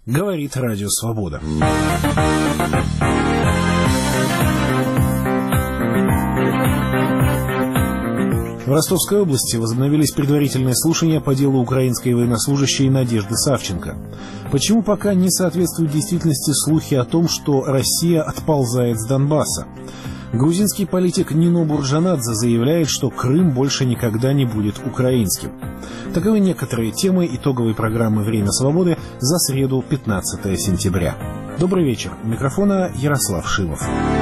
Говорит Радио Свобода. В Ростовской области возобновились предварительные слушания по делу украинской военнослужащей Надежды Савченко. Почему пока не соответствуют действительности слухи о том, что Россия отползает с Донбасса? Грузинский политик Нино Бурджанадзе заявляет, что Крым больше никогда не будет украинским. Таковы некоторые темы итоговой программы «Время свободы» за среду, 15 сентября. Добрый вечер. У микрофона Ярослав Шилов.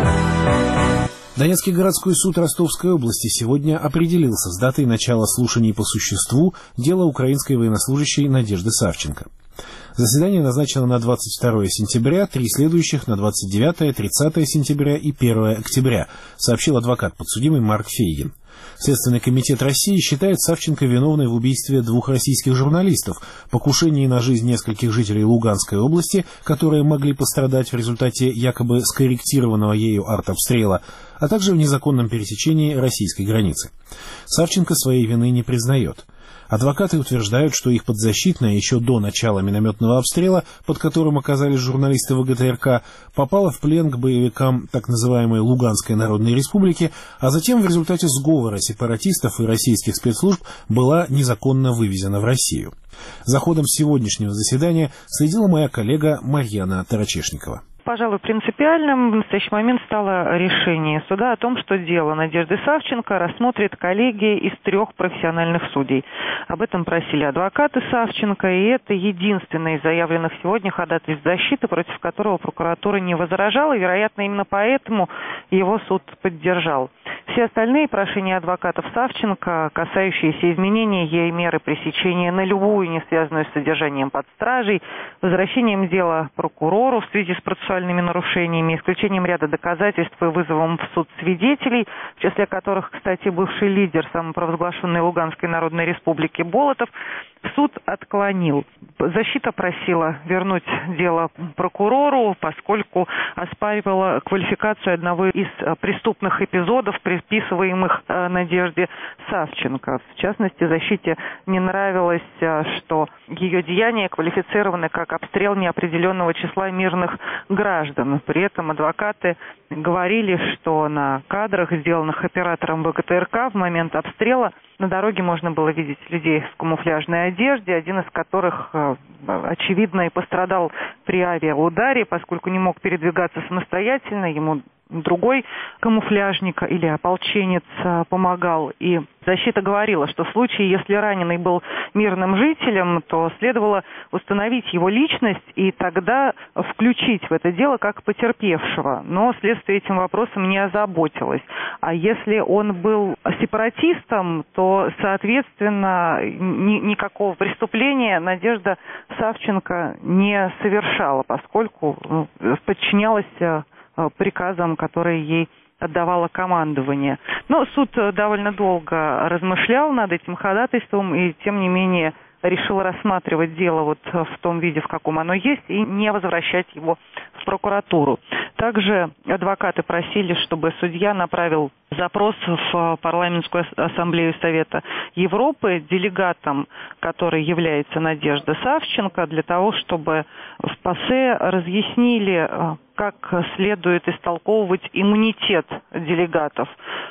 Донецкий городской суд Ростовской области сегодня определился с датой начала слушаний по существу дела украинской военнослужащей Надежды Савченко. Заседание назначено на 22 сентября, три следующих на 29, 30 сентября и 1 октября, сообщил адвокат подсудимый Марк Фейгин. Следственный комитет России считает Савченко виновной в убийстве двух российских журналистов, покушении на жизнь нескольких жителей Луганской области, которые могли пострадать в результате якобы скорректированного ею артобстрела, а также в незаконном пересечении российской границы. Савченко своей вины не признает. Адвокаты утверждают, что их подзащитная еще до начала минометного обстрела, под которым оказались журналисты ВГТРК, попала в плен к боевикам так называемой Луганской Народной Республики, а затем в результате сговора сепаратистов и российских спецслужб была незаконно вывезена в Россию. За ходом сегодняшнего заседания следила моя коллега Марьяна Тарачешникова. Пожалуй, принципиальным в настоящий момент стало решение суда о том, что дело Надежды Савченко рассмотрит коллегия из 3 профессиональных судей. Об этом просили адвокаты Савченко, и это единственный из заявленных сегодня ходатайств защиты, против которого прокуратура не возражала, и, вероятно, именно поэтому его суд поддержал. Все остальные прошения адвокатов Савченко, касающиеся изменения ей меры пресечения на любую не связанную с содержанием под стражей, возвращением дела прокурору в связи с процессуальными нарушениями, исключением ряда доказательств и вызовом в суд свидетелей, в числе которых, кстати, бывший лидер самопровозглашенной Луганской Народной Республики Болотов, суд отклонил. Защита просила вернуть дело прокурору, поскольку оспаривала квалификацию одного из преступных эпизодов, приписываемых Надежде Савченко. В частности, защите не нравилось, что ее деяния квалифицированы как обстрел неопределенного числа мирных граждан. При этом адвокаты говорили, что на кадрах, сделанных оператором ВГТРК в момент обстрела, на дороге можно было видеть людей в камуфляжной одежде, один из которых, очевидно, и пострадал при авиаударе, поскольку не мог передвигаться самостоятельно, ему другой камуфляжник или ополченец помогал. И защита говорила, что в случае, если раненый был мирным жителем, то следовало установить его личность и тогда включить в это дело как потерпевшего. Но следствие этим вопросом не озаботилось. А если он был сепаратистом, то, соответственно, никакого преступления Надежда Савченко не совершала, поскольку подчинялась приказам, которые ей отдавало командование. Но суд довольно долго размышлял над этим ходатайством и, тем не менее, решил рассматривать дело вот в том виде, в каком оно есть, и не возвращать его в прокуратуру. Также адвокаты просили, чтобы судья направил запрос в Парламентскую ассамблею Совета Европы делегатом, который является Надежда Савченко, для того, чтобы в ПАСЕ разъяснили, как следует истолковывать иммунитет делегатов.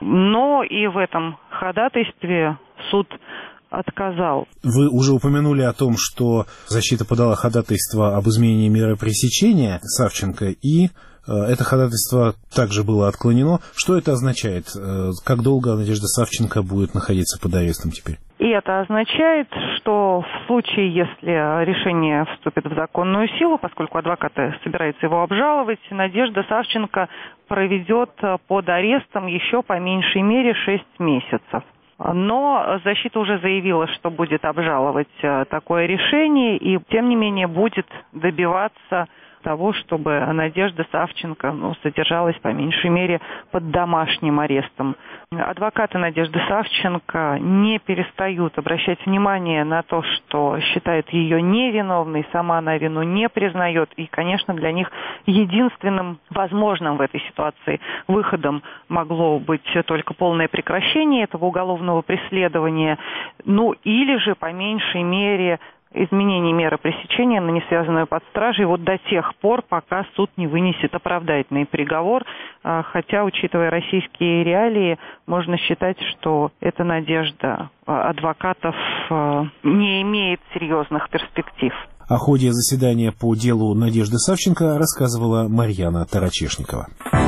Но и в этом ходатайстве суд отказал. Вы уже упомянули о том, что защита подала ходатайство об изменении меры пресечения Савченко, и это ходатайство также было отклонено. Что это означает? Как долго Надежда Савченко будет находиться под арестом теперь? И это означает, что в случае, если решение вступит в законную силу, поскольку адвокаты собираются его обжаловать, Надежда Савченко проведет под арестом еще по меньшей мере 6 месяцев. Но защита уже заявила, что будет обжаловать такое решение и, тем не менее, будет добиваться того, чтобы Надежда Савченко содержалась по меньшей мере под домашним арестом. Адвокаты Надежды Савченко не перестают обращать внимание на то, что считают ее невиновной, сама она вину не признает. И, конечно, для них единственным возможным в этой ситуации выходом могло быть только полное прекращение этого уголовного преследования, или же, по меньшей мере, изменение меры пресечения на несвязанную под стражей вот до тех пор, пока суд не вынесет оправдательный приговор, хотя, учитывая российские реалии, можно считать, что эта надежда адвокатов не имеет серьезных перспектив. О ходе заседания по делу Надежды Савченко рассказывала Марьяна Тарачешникова.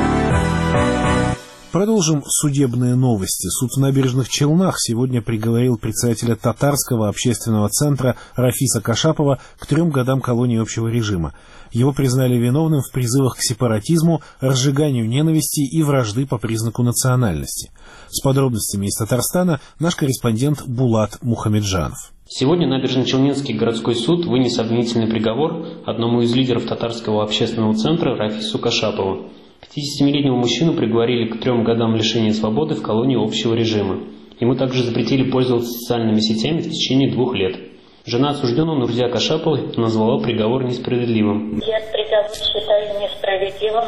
Продолжим судебные новости. Суд в Набережных Челнах сегодня приговорил председателя Татарского общественного центра Рафиса Кашапова к 3 годам колонии общего режима. Его признали виновным в призывах к сепаратизму, разжиганию ненависти и вражды по признаку национальности. С подробностями из Татарстана наш корреспондент Булат Мухамеджанов. Сегодня Набережно-Челнинский городской суд вынес обвинительный приговор одному из лидеров Татарского общественного центра Рафису Кашапову. 57-летнего мужчину приговорили к 3 годам лишения свободы в колонии общего режима. Ему также запретили пользоваться социальными сетями в течение 2 лет. Жена осужденного Нурзия Кашаповой назвала приговор несправедливым. Я приговор считаю несправедливым.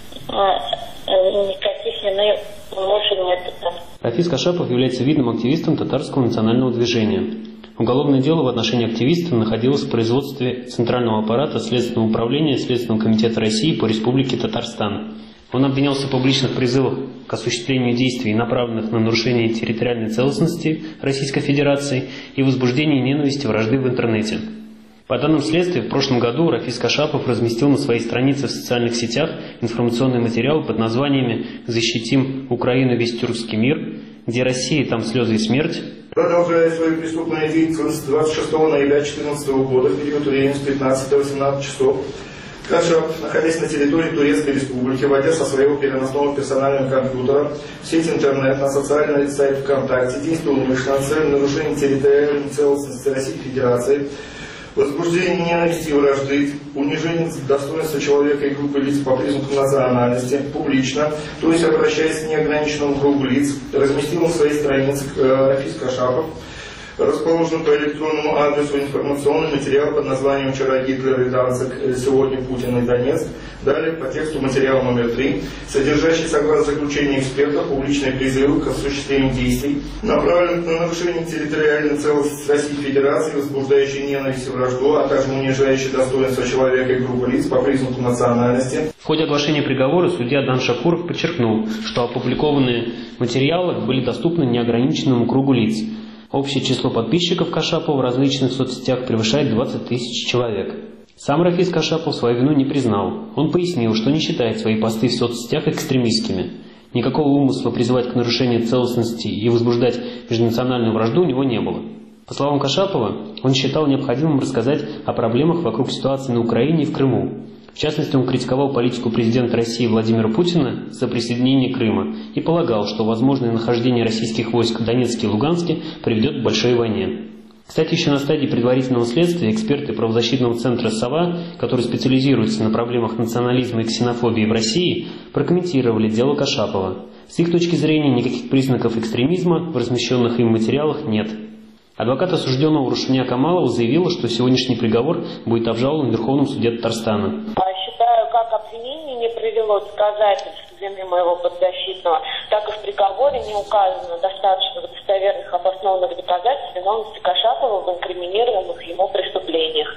Никаких иных лучше нет. Рафис Кашапов является видным активистом татарского национального движения. Уголовное дело в отношении активиста находилось в производстве Центрального аппарата Следственного управления Следственного комитета России по Республике Татарстан. Он обвинялся в публичных призывах к осуществлению действий, направленных на нарушение территориальной целостности Российской Федерации и возбуждение ненависти и вражды в интернете. По данным следствия, в прошлом году Рафис Кашапов разместил на своей странице в социальных сетях информационные материалы под названиями «Защитим Украину, весь тюркский мир», «Где Россия, там слезы и смерть». Продолжая свою преступную деятельность 26 ноября 2014 года в период времени с 15 до 18 часов, Кашапов, находясь на территории Турецкой Республики, войдя со своего переносного персонального компьютера в сеть интернет, на социальный сайт ВКонтакте, действовал умышленно с целью нарушения территориальной целостности Российской Федерации, возбуждение ненависти и вражды, унижение достоинства человека и группы лиц по признаку национальности, публично, то есть обращаясь к неограниченному кругу лиц, разместил на своей странице Рафис Кашапов, расположен по электронному адресу информационный материал под названием «Вчера Гитлер и Данциг, сегодня Путин и Донецк». Далее по тексту материал номер 3, содержащий, согласно заключению экспертов, публичные призывы к осуществлению действий, направленных на нарушение территориальной целостности Российской Федерации, возбуждающие ненависть и вражду, а также унижающие достоинство человека и группы лиц по признаку национальности. В ходе оглашения приговора судья Дан Шакуров подчеркнул, что опубликованные материалы были доступны неограниченному кругу лиц. Общее число подписчиков Кашапова в различных соцсетях превышает 20 тысяч человек. Сам Рафис Кашапов свою вину не признал. Он пояснил, что не считает свои посты в соцсетях экстремистскими. Никакого умысла призывать к нарушению целостности и возбуждать межнациональную вражду у него не было. По словам Кашапова, он считал необходимым рассказать о проблемах вокруг ситуации на Украине и в Крыму. В частности, он критиковал политику президента России Владимира Путина за присоединение Крыма и полагал, что возможное нахождение российских войск в Донецке и Луганске приведет к большой войне. Кстати, еще на стадии предварительного следствия эксперты правозащитного центра «Сова», который специализируется на проблемах национализма и ксенофобии в России, прокомментировали дело Кашапова. С их точки зрения никаких признаков экстремизма в размещенных им материалах нет. Адвокат осужденного Рушуня Камалова заявила, что сегодняшний приговор будет обжалован в Верховном суде Татарстана. Считаю, как обвинение не привело доказательств вины моего подзащитного, так и в приговоре не указано достаточно достоверных обоснованных доказательств виновности Кашапова в инкриминируемых ему преступлениях.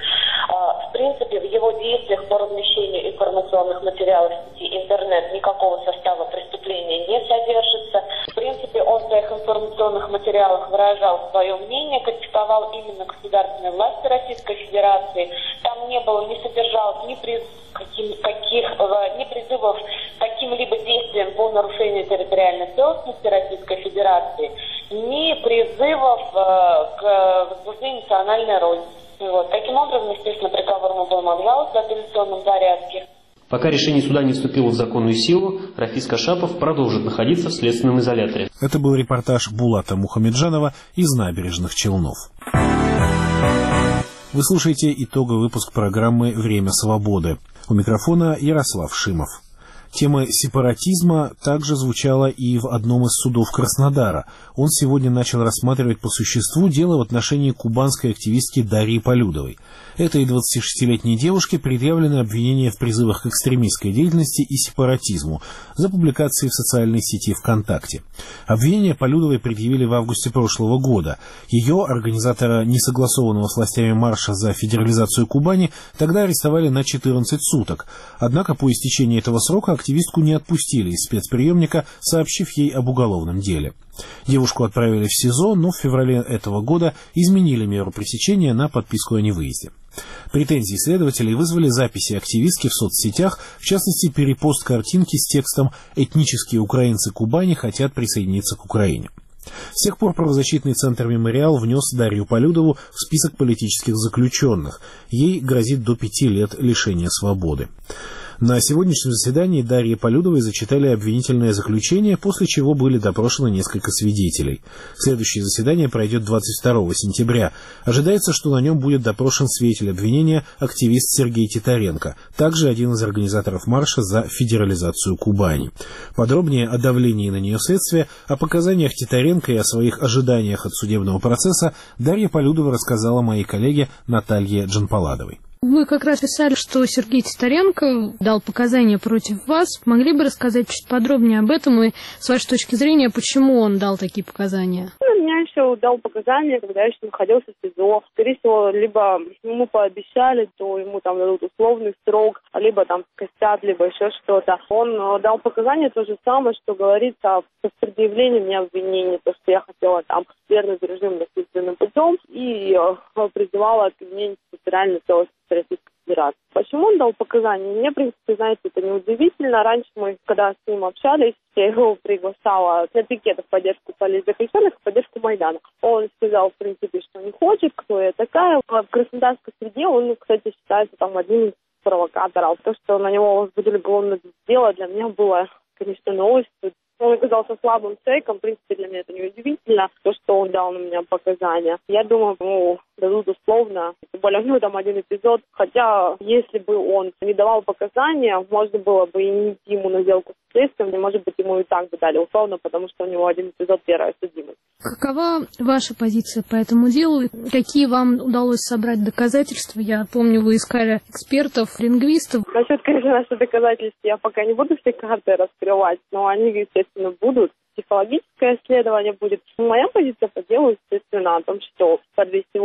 В принципе, в его действиях по размещению информационных материалов в сети интернет никакого состава преступления не содержится. В принципе, он в своих информационных материалах выражал свое мнение, критиковал именно государственные власти Российской Федерации. Там не содержалось ни призывов к каким-либо действиям по нарушению территориальной целостности Российской Федерации, ни призывов к возбуждению национальной роли. Таким образом, естественно, приговор мы будем обжаловать в апелляционном порядке. Пока решение суда не вступило в законную силу, Рафис Кашапов продолжит находиться в следственном изоляторе. Это был репортаж Булата Мухамеджанова из Набережных Челнов. Вы слушаете итоговый выпуск программы «Время свободы». У микрофона Ярослав Шимов. Тема сепаратизма также звучала и в одном из судов Краснодара. Он сегодня начал рассматривать по существу дело в отношении кубанской активистки Дарьи Полюдовой. Этой 26-летней девушке предъявлены обвинения в призывах к экстремистской деятельности и сепаратизму за публикации в социальной сети ВКонтакте. Обвинения Полюдовой предъявили в августе прошлого года. Ее, организатора несогласованного с властями марша за федерализацию Кубани, тогда арестовали на 14 суток. Однако по истечении этого срока активистку не отпустили из спецприемника, сообщив ей об уголовном деле. Девушку отправили в СИЗО, но в феврале этого года изменили меру пресечения на подписку о невыезде. Претензии следователей вызвали записи активистки в соцсетях, в частности, перепост картинки с текстом «Этнические украинцы Кубани хотят присоединиться к Украине». С тех пор правозащитный центр «Мемориал» внес Дарью Полюдову в список политических заключенных. Ей грозит до 5 лет лишения свободы. На сегодняшнем заседании Дарье Полюдовой зачитали обвинительное заключение, после чего были допрошены несколько свидетелей. Следующее заседание пройдет 22 сентября. Ожидается, что на нем будет допрошен свидетель обвинения, активист Сергей Титаренко, также один из организаторов марша за федерализацию Кубани. Подробнее о давлении на нее следствия, о показаниях Титаренко и о своих ожиданиях от судебного процесса Дарья Полюдова рассказала моей коллеге Наталье Джанпаладовой. Вы как раз писали, что Сергей Титаренко дал показания против вас. Могли бы рассказать чуть подробнее об этом и, с вашей точки зрения, почему он дал такие показания? Он мне еще дал показания, когда я еще находился в СИЗО. Скорее всего, либо ему пообещали, то ему там дадут условный срок, либо там скостят, либо еще что-то. Он дал показания то же самое, что говорится с предъявлением мне обвинений, то, что я хотела там вернуть режим насильственным путем и призывала к обвинению территориальной целостности Российской Федерации. Почему он дал показания? Мне, в принципе, знаете, это не удивительно. Раньше мы, когда с ним общались, я его приглашала на пикеты в поддержку политзаключенных, в поддержку Майдана. Он сказал, в принципе, что не хочет, кто я такая. В краснодарской среде он, кстати, считается там одним из провокаторов. То, что на него возбудили уголовное дело, для меня было, конечно, новостью. Он оказался слабым человеком, в принципе, для меня это не удивительно, то, что он дал на меня показания. Я думаю, ему дадут условно, тем более, там один эпизод. Хотя, если бы он не давал показания, можно было бы и не идти ему на сделку с следствием, может быть, ему и так бы дали условно, потому что у него один эпизод первая судимость. Какова ваша позиция по этому делу? Какие вам удалось собрать доказательства? Я помню, вы искали экспертов, лингвистов. Насчет, конечно, наших доказательств я пока не буду все карты раскрывать, но они, естественно, будут. Психологическое исследование будет. Моя позиция по делу, естественно, о том, что по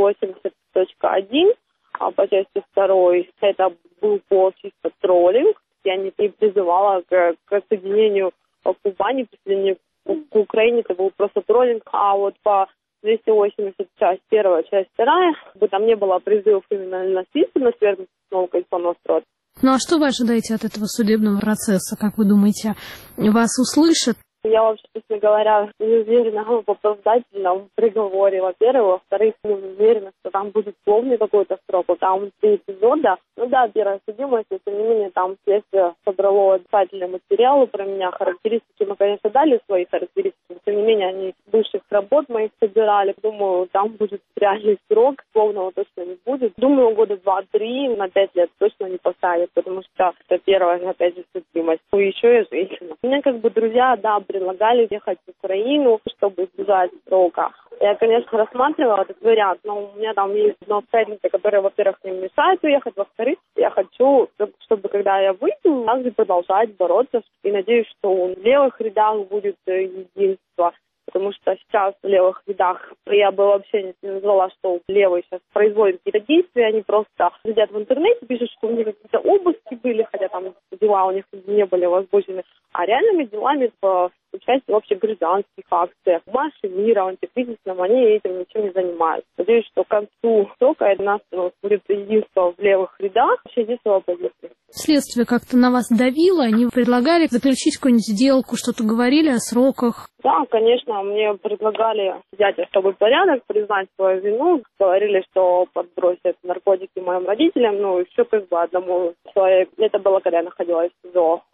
280.1, а по части 2 это был чисто троллинг. Я не призывала к соединению Кубани, присоединению к Украине, это был просто троллинг. А вот по 280 часть 1, часть 2, там не было призывов именно насильственно связанных с новым конституционным строем. Ну а что вы ожидаете от этого судебного процесса? Как вы думаете, вас услышат? Я вообще, честно говоря, не уверена в оправдательном приговоре, во-первых. Во-вторых, не уверена, что там будет условный какой-то срок. Там 3 эпизода. Ну да, первая судимость, но тем не менее там следствие собрало обязательные материалы про меня, характеристики. Мы, конечно, дали свои характеристики, но тем не менее они бывших работ моих собирали. Думаю, там будет реальный срок, условного точно не будет. Думаю, года 2-3 на 5 лет точно не посадят, потому что это первая, опять же, судимость. Ну, еще я женщина. У меня как бы друзья, да, предлагали ехать в Украину, чтобы избежать срока. Я, конечно, рассматривала этот вариант, но у меня там есть одно обстоятельство, которое, во-первых, не мешает уехать, во-вторых, я хочу, чтобы когда я выйду, также продолжать бороться, и надеюсь, что в левых рядах будет единство. Потому что сейчас в левых рядах я бы вообще не назвала, что левые сейчас производят какие-то действия, они просто сидят в интернете, пишут, что у них какие-то обыски были, хотя там дела у них не были возбуждены, а реальными делами в участии в общегражданских акциях, в марше мира, в антикризисном, они этим ничем не занимаются. Надеюсь, что к концу срока у нас будет единство в левых рядах, вообще единство в оппозиции. Следствие как-то на вас давило? Они предлагали заключить какую-нибудь сделку, что-то говорили о сроках? Да, конечно, мне предлагали взять особый порядок, признать свою вину. Говорили, что подбросят наркотики моим родителям, ну, еще как бы одному человеку. Это было, когда я находилась в СИЗО.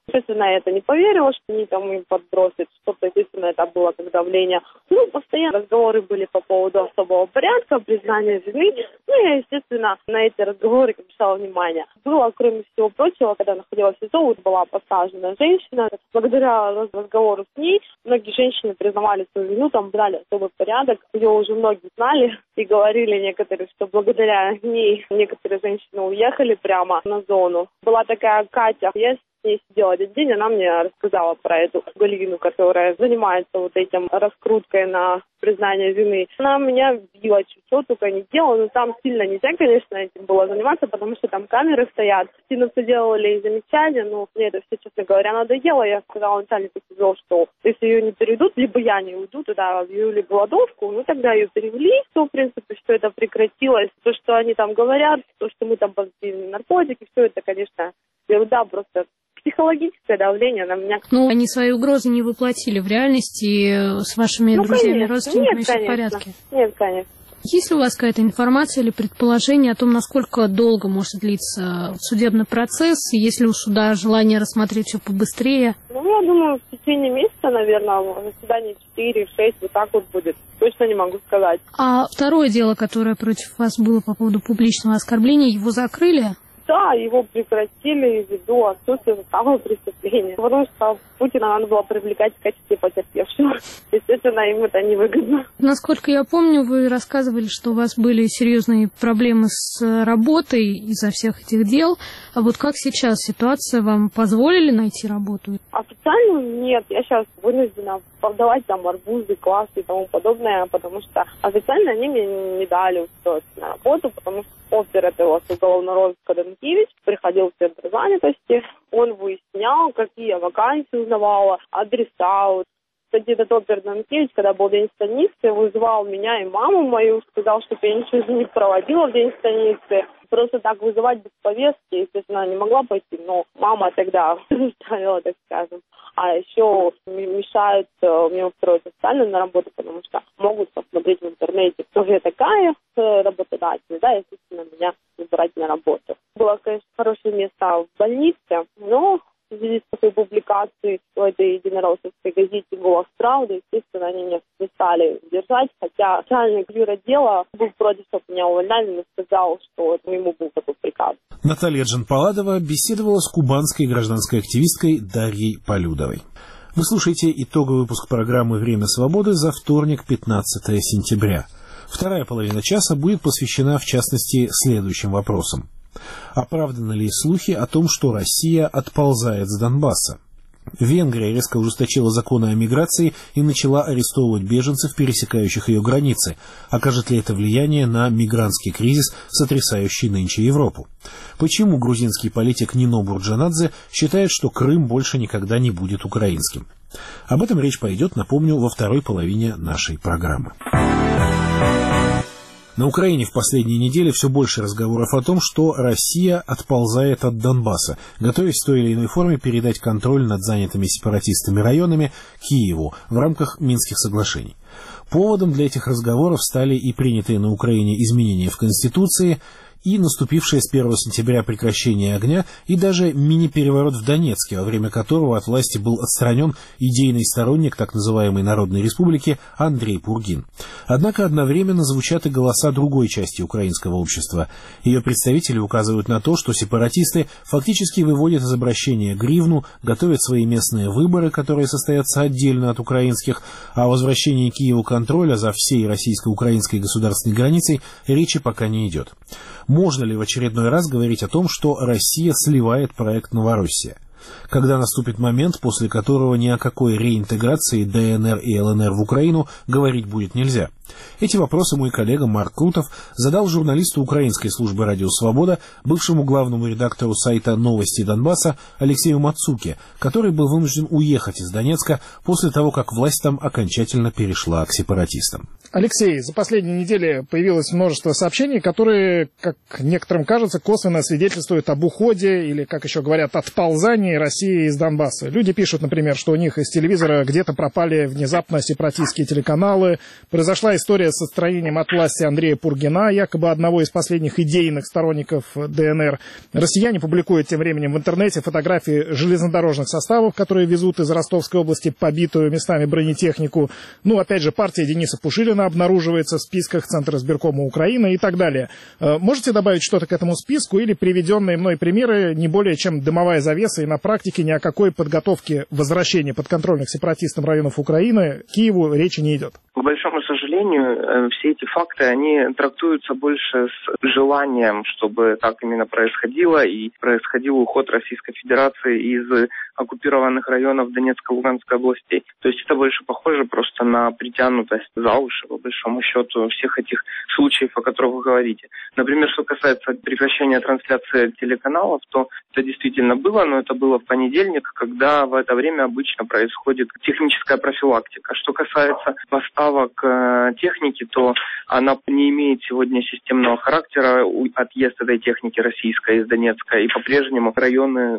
Естественно, я это не поверила, что они там им подбросят что-то. Естественно, это было как давление. Постоянно разговоры были по поводу особого порядка, признания вины. Я, естественно, на эти разговоры обращала внимание. Было, кроме всего прочего, когда находилась в СИЗО, была посажена женщина. Благодаря разговору с ней, многие женщины признавали свою вину, там брали особый порядок. Ее уже многие знали и говорили некоторые, что благодаря ней некоторые женщины уехали прямо на зону. Была такая Катя, я с ней сидела один день, она мне рассказала про эту Галину, которая занимается вот этим раскруткой на признание вины. Она меня била, что только не делала, но там сильно нельзя, конечно, этим было заниматься, потому что там камеры стоят. Сильно все делали и замечания, но мне это все, честно говоря, надоело. Я сказала начальнику СИЗО, что если ее не переведут, либо я не уйду, тогда объявили голодовку, тогда ее перевели, то, в принципе, что это прекратилось. То, что они там говорят, то, что мы там позитивные наркотики, все это, конечно, ерунда, просто психологическое давление на меня. Они свои угрозы не воплотили в реальности, с вашими друзьями, родственниками все в порядке? Нет, конечно. Есть ли у вас какая-то информация или предположение о том, насколько долго может длиться судебный процесс, и есть ли у суда желание рассмотреть все побыстрее? Я думаю, в течение месяца, наверное, заседание 4-6, вот так вот будет. Точно не могу сказать. А второе дело, которое против вас было по поводу публичного оскорбления, его закрыли? Да, его прекратили ввиду отсутствия состава преступления. Потому что Путина надо было привлекать в качестве потерпевшего. Естественно, им это невыгодно. Насколько я помню, вы рассказывали, что у вас были серьезные проблемы с работой из-за всех этих дел. А вот как сейчас ситуация? Вам позволили найти работу? Официально нет. Я сейчас вынуждена продавать там арбузы, квасы и тому подобное, потому что официально они мне не дали устроиться на работу, потому что опер этого с уголовного розыска Данкевич приходил в центр занятости, он выяснял, какие вакансии узнавала, адреса. Кстати, этот опер Данкевич, когда был день станицы, вызывал меня и маму мою, сказал, что я ничего не проводила в день станицы. Просто так вызывать без повестки, естественно, не могла пойти, но мама тогда заставила, так скажем. А еще мешают мне устроить официально на работу, потому что могут посмотреть в интернете, кто же я такая, работодатель, естественно, меня забирать на работу. Было, конечно, хорошее место в больнице, но в связи с такой публикацией в этой единороссовской газете «Голос правды», естественно, они меня не стали держать, хотя начальник юротдела был против, чтобы меня увольняли, но сказал, что это ему был такой приказ. Наталья Джанпаладова беседовала с кубанской гражданской активисткой Дарьей Полюдовой. Вы слушаете итоговый выпуск программы «Время свободы» за вторник, 15 сентября. Вторая половина часа будет посвящена, в частности, следующим вопросам. Оправданы ли слухи о том, что Россия отползает с Донбасса? Венгрия резко ужесточила законы о миграции и начала арестовывать беженцев, пересекающих ее границы. Окажет ли это влияние на мигрантский кризис, сотрясающий нынче Европу? Почему грузинский политик Нино Бурджанадзе считает, что Крым больше никогда не будет украинским? Об этом речь пойдет, напомню, во второй половине нашей программы. На Украине в последние недели все больше разговоров о том, что Россия отползает от Донбасса, готовясь в той или иной форме передать контроль над занятыми сепаратистами районами Киеву в рамках Минских соглашений. Поводом для этих разговоров стали и принятые на Украине изменения в Конституции, и наступившее с 1 сентября прекращение огня, и даже мини-переворот в Донецке, во время которого от власти был отстранен идейный сторонник так называемой Народной Республики Андрей Пургин. Однако одновременно звучат и голоса другой части украинского общества. Ее представители указывают на то, что сепаратисты фактически выводят из обращения гривну, готовят свои местные выборы, которые состоятся отдельно от украинских, а о возвращении Киеву контроля за всей российско-украинской государственной границей речи пока не идет. Можно ли в очередной раз говорить о том, что Россия сливает проект «Новороссия»? Когда наступит момент, после которого ни о какой реинтеграции ДНР и ЛНР в Украину говорить будет нельзя? Эти вопросы мой коллега Марк Крутов задал журналисту украинской службы «Радио Свобода», бывшему главному редактору сайта «Новости Донбасса» Алексею Мацуке, который был вынужден уехать из Донецка после того, как власть там окончательно перешла к сепаратистам. Алексей, за последние недели появилось множество сообщений, которые, как некоторым кажется, косвенно свидетельствуют об уходе или, как еще говорят, отползании России из Донбасса. Люди пишут, например, что у них из телевизора где-то пропали внезапно сепаратистские телеканалы. Произошла история с отстранением от власти Андрея Пургина, якобы одного из последних идейных сторонников ДНР. Россияне публикуют тем временем в интернете фотографии железнодорожных составов, которые везут из Ростовской области побитую местами бронетехнику. Ну, опять же, партия Дениса Пушилина обнаруживается в списках Центра избиркома Украины и так далее. Можете добавить что-то к этому списку или приведенные мной примеры не более чем дымовая завеса и на практике ни о какой подготовке возвращения подконтрольных сепаратистам районов Украины Киеву речи не идет? К большому сожалению, все эти факты, они трактуются больше с желанием, чтобы так именно происходило, и происходил уход Российской Федерации из оккупированных районов Донецкой и Луганской областей. То есть это больше похоже просто на притянутость за уши, по большому счету, всех этих случаев, о которых вы говорите. Например, что касается прекращения трансляции телеканалов, то это действительно было, но это было в понедельник, когда в это время обычно происходит техническая профилактика. Что касается поставок техники, то она не имеет сегодня системного характера. Отъезд этой техники российской из Донецка, и по-прежнему районы,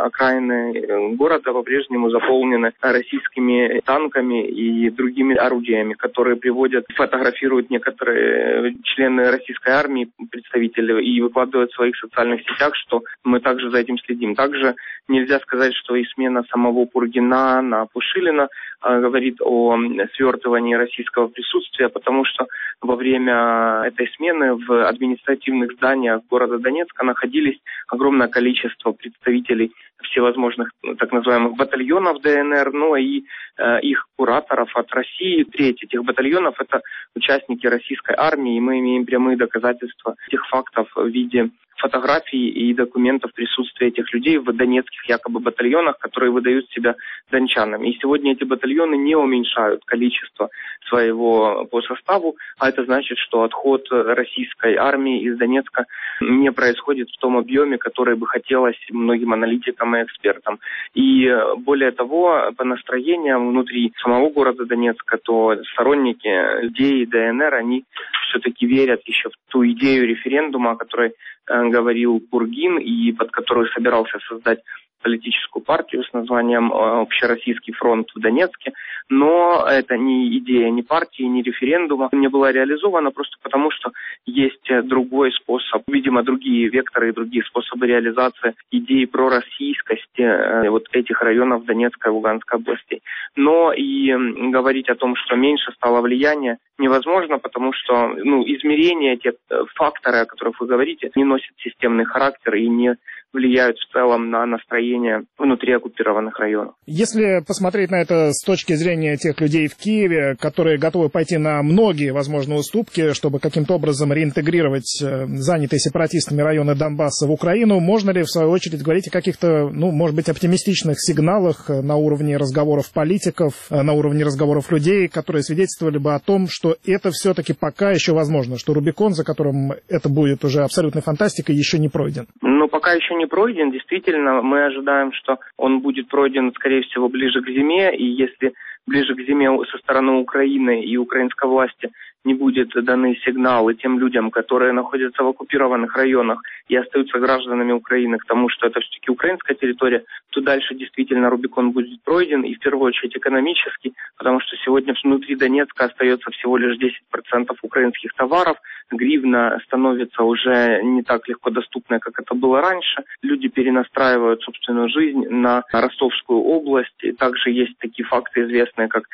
окраины города по-прежнему заполнены российскими танками и другими орудиями, которые приводят, фотографируют некоторые члены российской армии, представители, и выкладывают в своих социальных сетях, что мы также за этим следим. Также нельзя сказать, что и смена самого Пургина на Пушилина говорит о свертывании российского присутствия, потому что во время этой смены в административных зданиях города Донецка находились огромное количество представителей всевозможных так называемых батальонов ДНР, но и их кураторов от России. Треть этих батальонов — это участники российской армии, и мы имеем прямые доказательства этих фактов в виде фотографий и документов присутствия этих людей в донецких якобы батальонах, которые выдают себя дончанами. И сегодня эти батальоны не уменьшают количество своего по составу, а это значит, что отход российской армии из Донецка не происходит в том объеме, который бы хотелось многим аналитикам и экспертам. И более того, по настроениям внутри самого города Донецка, то сторонники идеи ДНР, они все-таки верят еще в ту идею референдума, о которой говорил Пургин и под которую собирался создать политическую партию с названием «Общероссийский фронт в Донецке». Но это не идея ни партии, ни референдума не была реализована просто потому, что есть другой способ, видимо, другие векторы и другие способы реализации идеи пророссийскости вот этих районов Донецкой и Луганской областей. Но и говорить о том, что меньше стало влияние, невозможно, потому что измерения, те факторы, о которых вы говорите, не носят системный характер и не влияют в целом на настроение внутри оккупированных районов. Если посмотреть на это с точки зрения тех людей в Киеве, которые готовы пойти на многие, возможно, уступки, чтобы каким-то образом реинтегрировать занятые сепаратистами районы Донбасса в Украину, можно ли, в свою очередь, говорить о каких-то, может быть, оптимистичных сигналах на уровне разговоров политиков, на уровне разговоров людей, которые свидетельствовали бы о том, что это все-таки пока еще возможно, что Рубикон, за которым это будет уже абсолютной фантастикой, еще не пройден? Пока еще не пройден. Действительно, мы ожидаем, что он будет пройден, скорее всего, ближе к зиме. И если ближе к зиме со стороны Украины и украинской власти не будет даны сигналы тем людям, которые находятся в оккупированных районах и остаются гражданами Украины, к тому, что это все-таки украинская территория, то дальше действительно Рубикон будет пройден, и в первую очередь экономически, потому что сегодня внутри Донецка остается всего лишь 10% украинских товаров, гривна становится уже не так легко доступной, как это было раньше, люди перенастраивают собственную жизнь на Ростовскую область, и также есть такие факты известные, как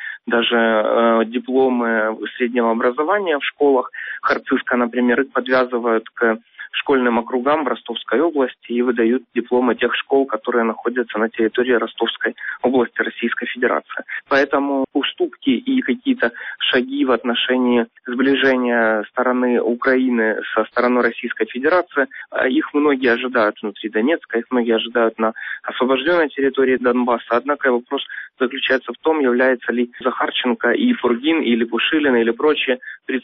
даже дипломы среднего образования в школах. Харциска, например, их подвязывают к школьным округам в Ростовской области и выдают дипломы тех школ, которые находятся на территории Ростовской области Российской Федерации. Поэтому уступки и какие-то шаги в отношении сближения стороны Украины со стороной Российской Федерации, их многие ожидают внутри Донецка, их многие ожидают на освобожденной территории Донбасса. Однако вопрос заключается в том, является ли Захарченко и Фургин, или Пушилин, или прочие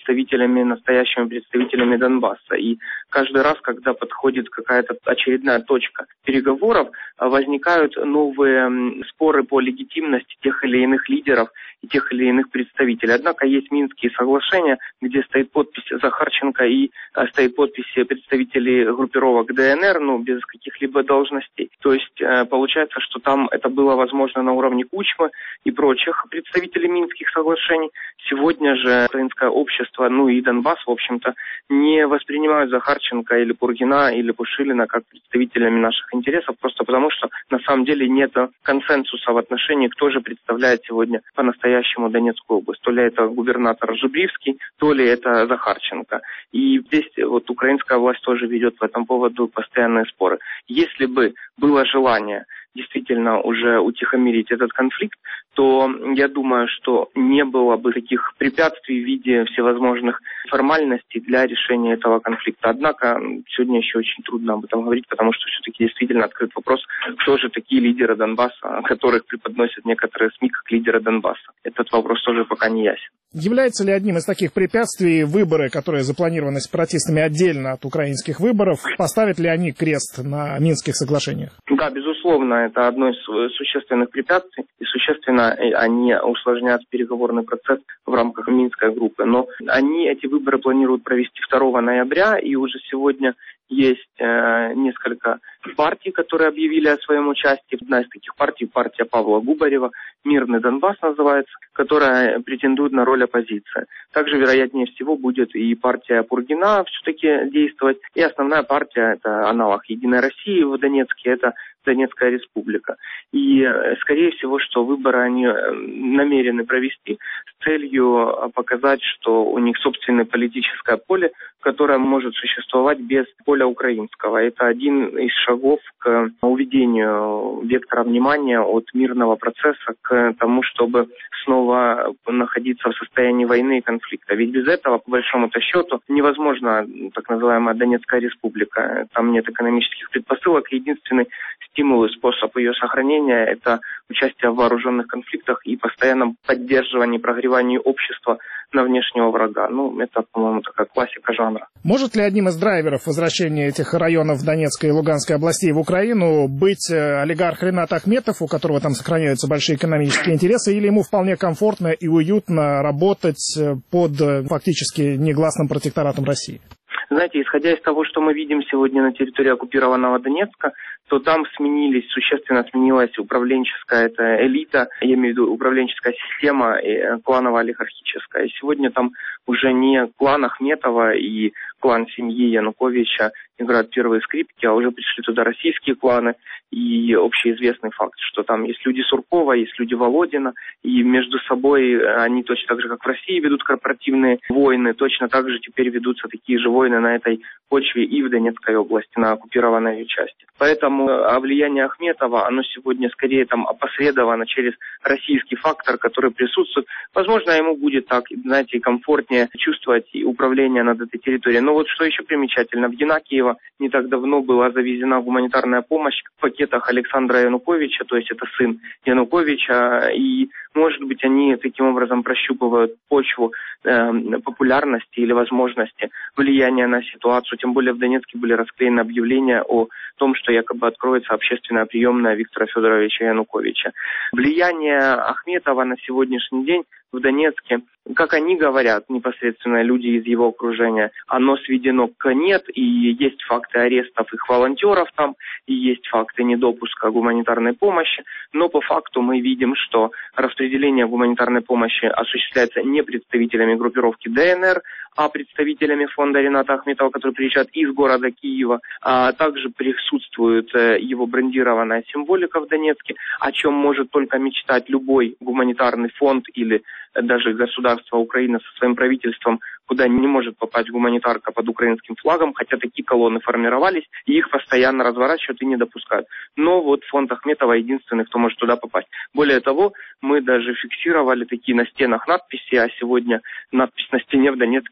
настоящими представителями Донбасса. И каждый раз, когда подходит какая-то очередная точка переговоров, возникают новые споры по легитимности тех или иных лидеров и тех или иных представителей. Однако есть Минские соглашения, где стоит подпись Захарченко и стоит подпись представителей группировок ДНР, без каких-либо должностей. То есть получается, что там это было возможно на уровне Кучмы и прочих представителей Минских соглашений. Сегодня же украинское общество, и Донбасс, в общем-то, не воспринимают Захарченко или Пургина или Пушилина как представителями наших интересов, просто потому что на самом деле нет консенсуса в отношении, кто же представляет сегодня по-настоящему Донецкую область. То ли это губернатор Жубливский, то ли это Захарченко. И здесь украинская власть тоже ведет по этому поводу постоянные споры. Если бы было желание действительно уже утихомирить этот конфликт, то я думаю, что не было бы таких препятствий в виде всевозможных формальностей для решения этого конфликта. Однако сегодня еще очень трудно об этом говорить, потому что все-таки действительно открыт вопрос, кто же такие лидеры Донбасса, которых преподносят некоторые СМИ как лидеры Донбасса. Этот вопрос тоже пока не ясен. Является ли одним из таких препятствий выборы, которые запланированы сепаратистами отдельно от украинских выборов? Поставят ли они крест на Минских соглашениях? Да, безусловно, это одно из существенных препятствий, и существенно они усложняют переговорный процесс в рамках Минской группы. Но эти выборы планируют провести 2 ноября, и уже сегодня есть несколько партий, которые объявили о своем участии. Одна из таких партий – партия Павла Губарева, «Мирный Донбасс» называется, которая претендует на роль оппозиции. Также, вероятнее всего, будет и партия Пургина все-таки действовать. И основная партия – это аналог «Единой России» в Донецке, это Донецкая республика. И, скорее всего, что выборы они намерены провести с целью показать, что у них собственное политическое поле, которое может существовать без поля украинского. Это один из шагов к уведению вектора внимания от мирного процесса к тому, чтобы снова находиться в состоянии войны и конфликта. Ведь без этого, по большому-то счету, невозможно так называемая Донецкая республика. Там нет экономических предпосылок. Единственный стимул и способ ее сохранения – это участие в вооруженных конфликтах и постоянном поддерживании, прогревании общества на внешнего врага. Это, по-моему, такая классика жанра. Может ли одним из драйверов возвращения этих районов Донецкой и Луганской областей в Украину быть олигарх Ренат Ахметов, у которого там сохраняются большие экономические интересы, или ему вполне комфортно и уютно работать под фактически негласным протекторатом России? Знаете, исходя из того, что мы видим сегодня на территории оккупированного Донецка, то там существенно сменилась управленческая элита, я имею в виду управленческая система кланово-олигархическая. И сегодня там уже не клан Ахметова и клан семьи Януковича играют первые скрипки, а уже пришли туда российские кланы. И общеизвестный факт, что там есть люди Суркова, есть люди Володина, и между собой они точно так же, как в России, ведут корпоративные войны, точно так же теперь ведутся такие же войны на этой почве и в Донецкой области, на оккупированной ее части. Поэтому влияние Ахметова, оно сегодня скорее опосредовано через российский фактор, который присутствует. Возможно, ему будет так, комфортнее чувствовать управление над этой территорией. Но что еще примечательно, в Янакиево не так давно была завезена гуманитарная помощь в пакетах Александра Януковича, то есть это сын Януковича, и, может быть, они таким образом прощупывают почву популярности или возможности влияния на ситуацию. Тем более в Донецке были расклеены объявления о том, что якобы откроется общественная приемная Виктора Федоровича Януковича. Влияние Ахметова на сегодняшний день в Донецке, как они говорят, непосредственно люди из его окружения, оно сведено к нет, и есть факты арестов их волонтеров там, и есть факты недопуска гуманитарной помощи, но по факту мы видим, что распределение гуманитарной помощи осуществляется не представителями группировки ДНР, а представителями фонда Рената Ахметова, которые приезжают из города Киева, а также присутствует его брендированная символика в Донецке, о чем может только мечтать любой гуманитарный фонд или даже государство Украины со своим правительством, куда не может попасть гуманитарка под украинским флагом, хотя такие колонны формировались, и их постоянно разворачивают и не допускают. Но фонд Ахметова единственный, кто может туда попасть. Более того, мы даже фиксировали такие на стенах надписи, а сегодня надпись на стене в Донецке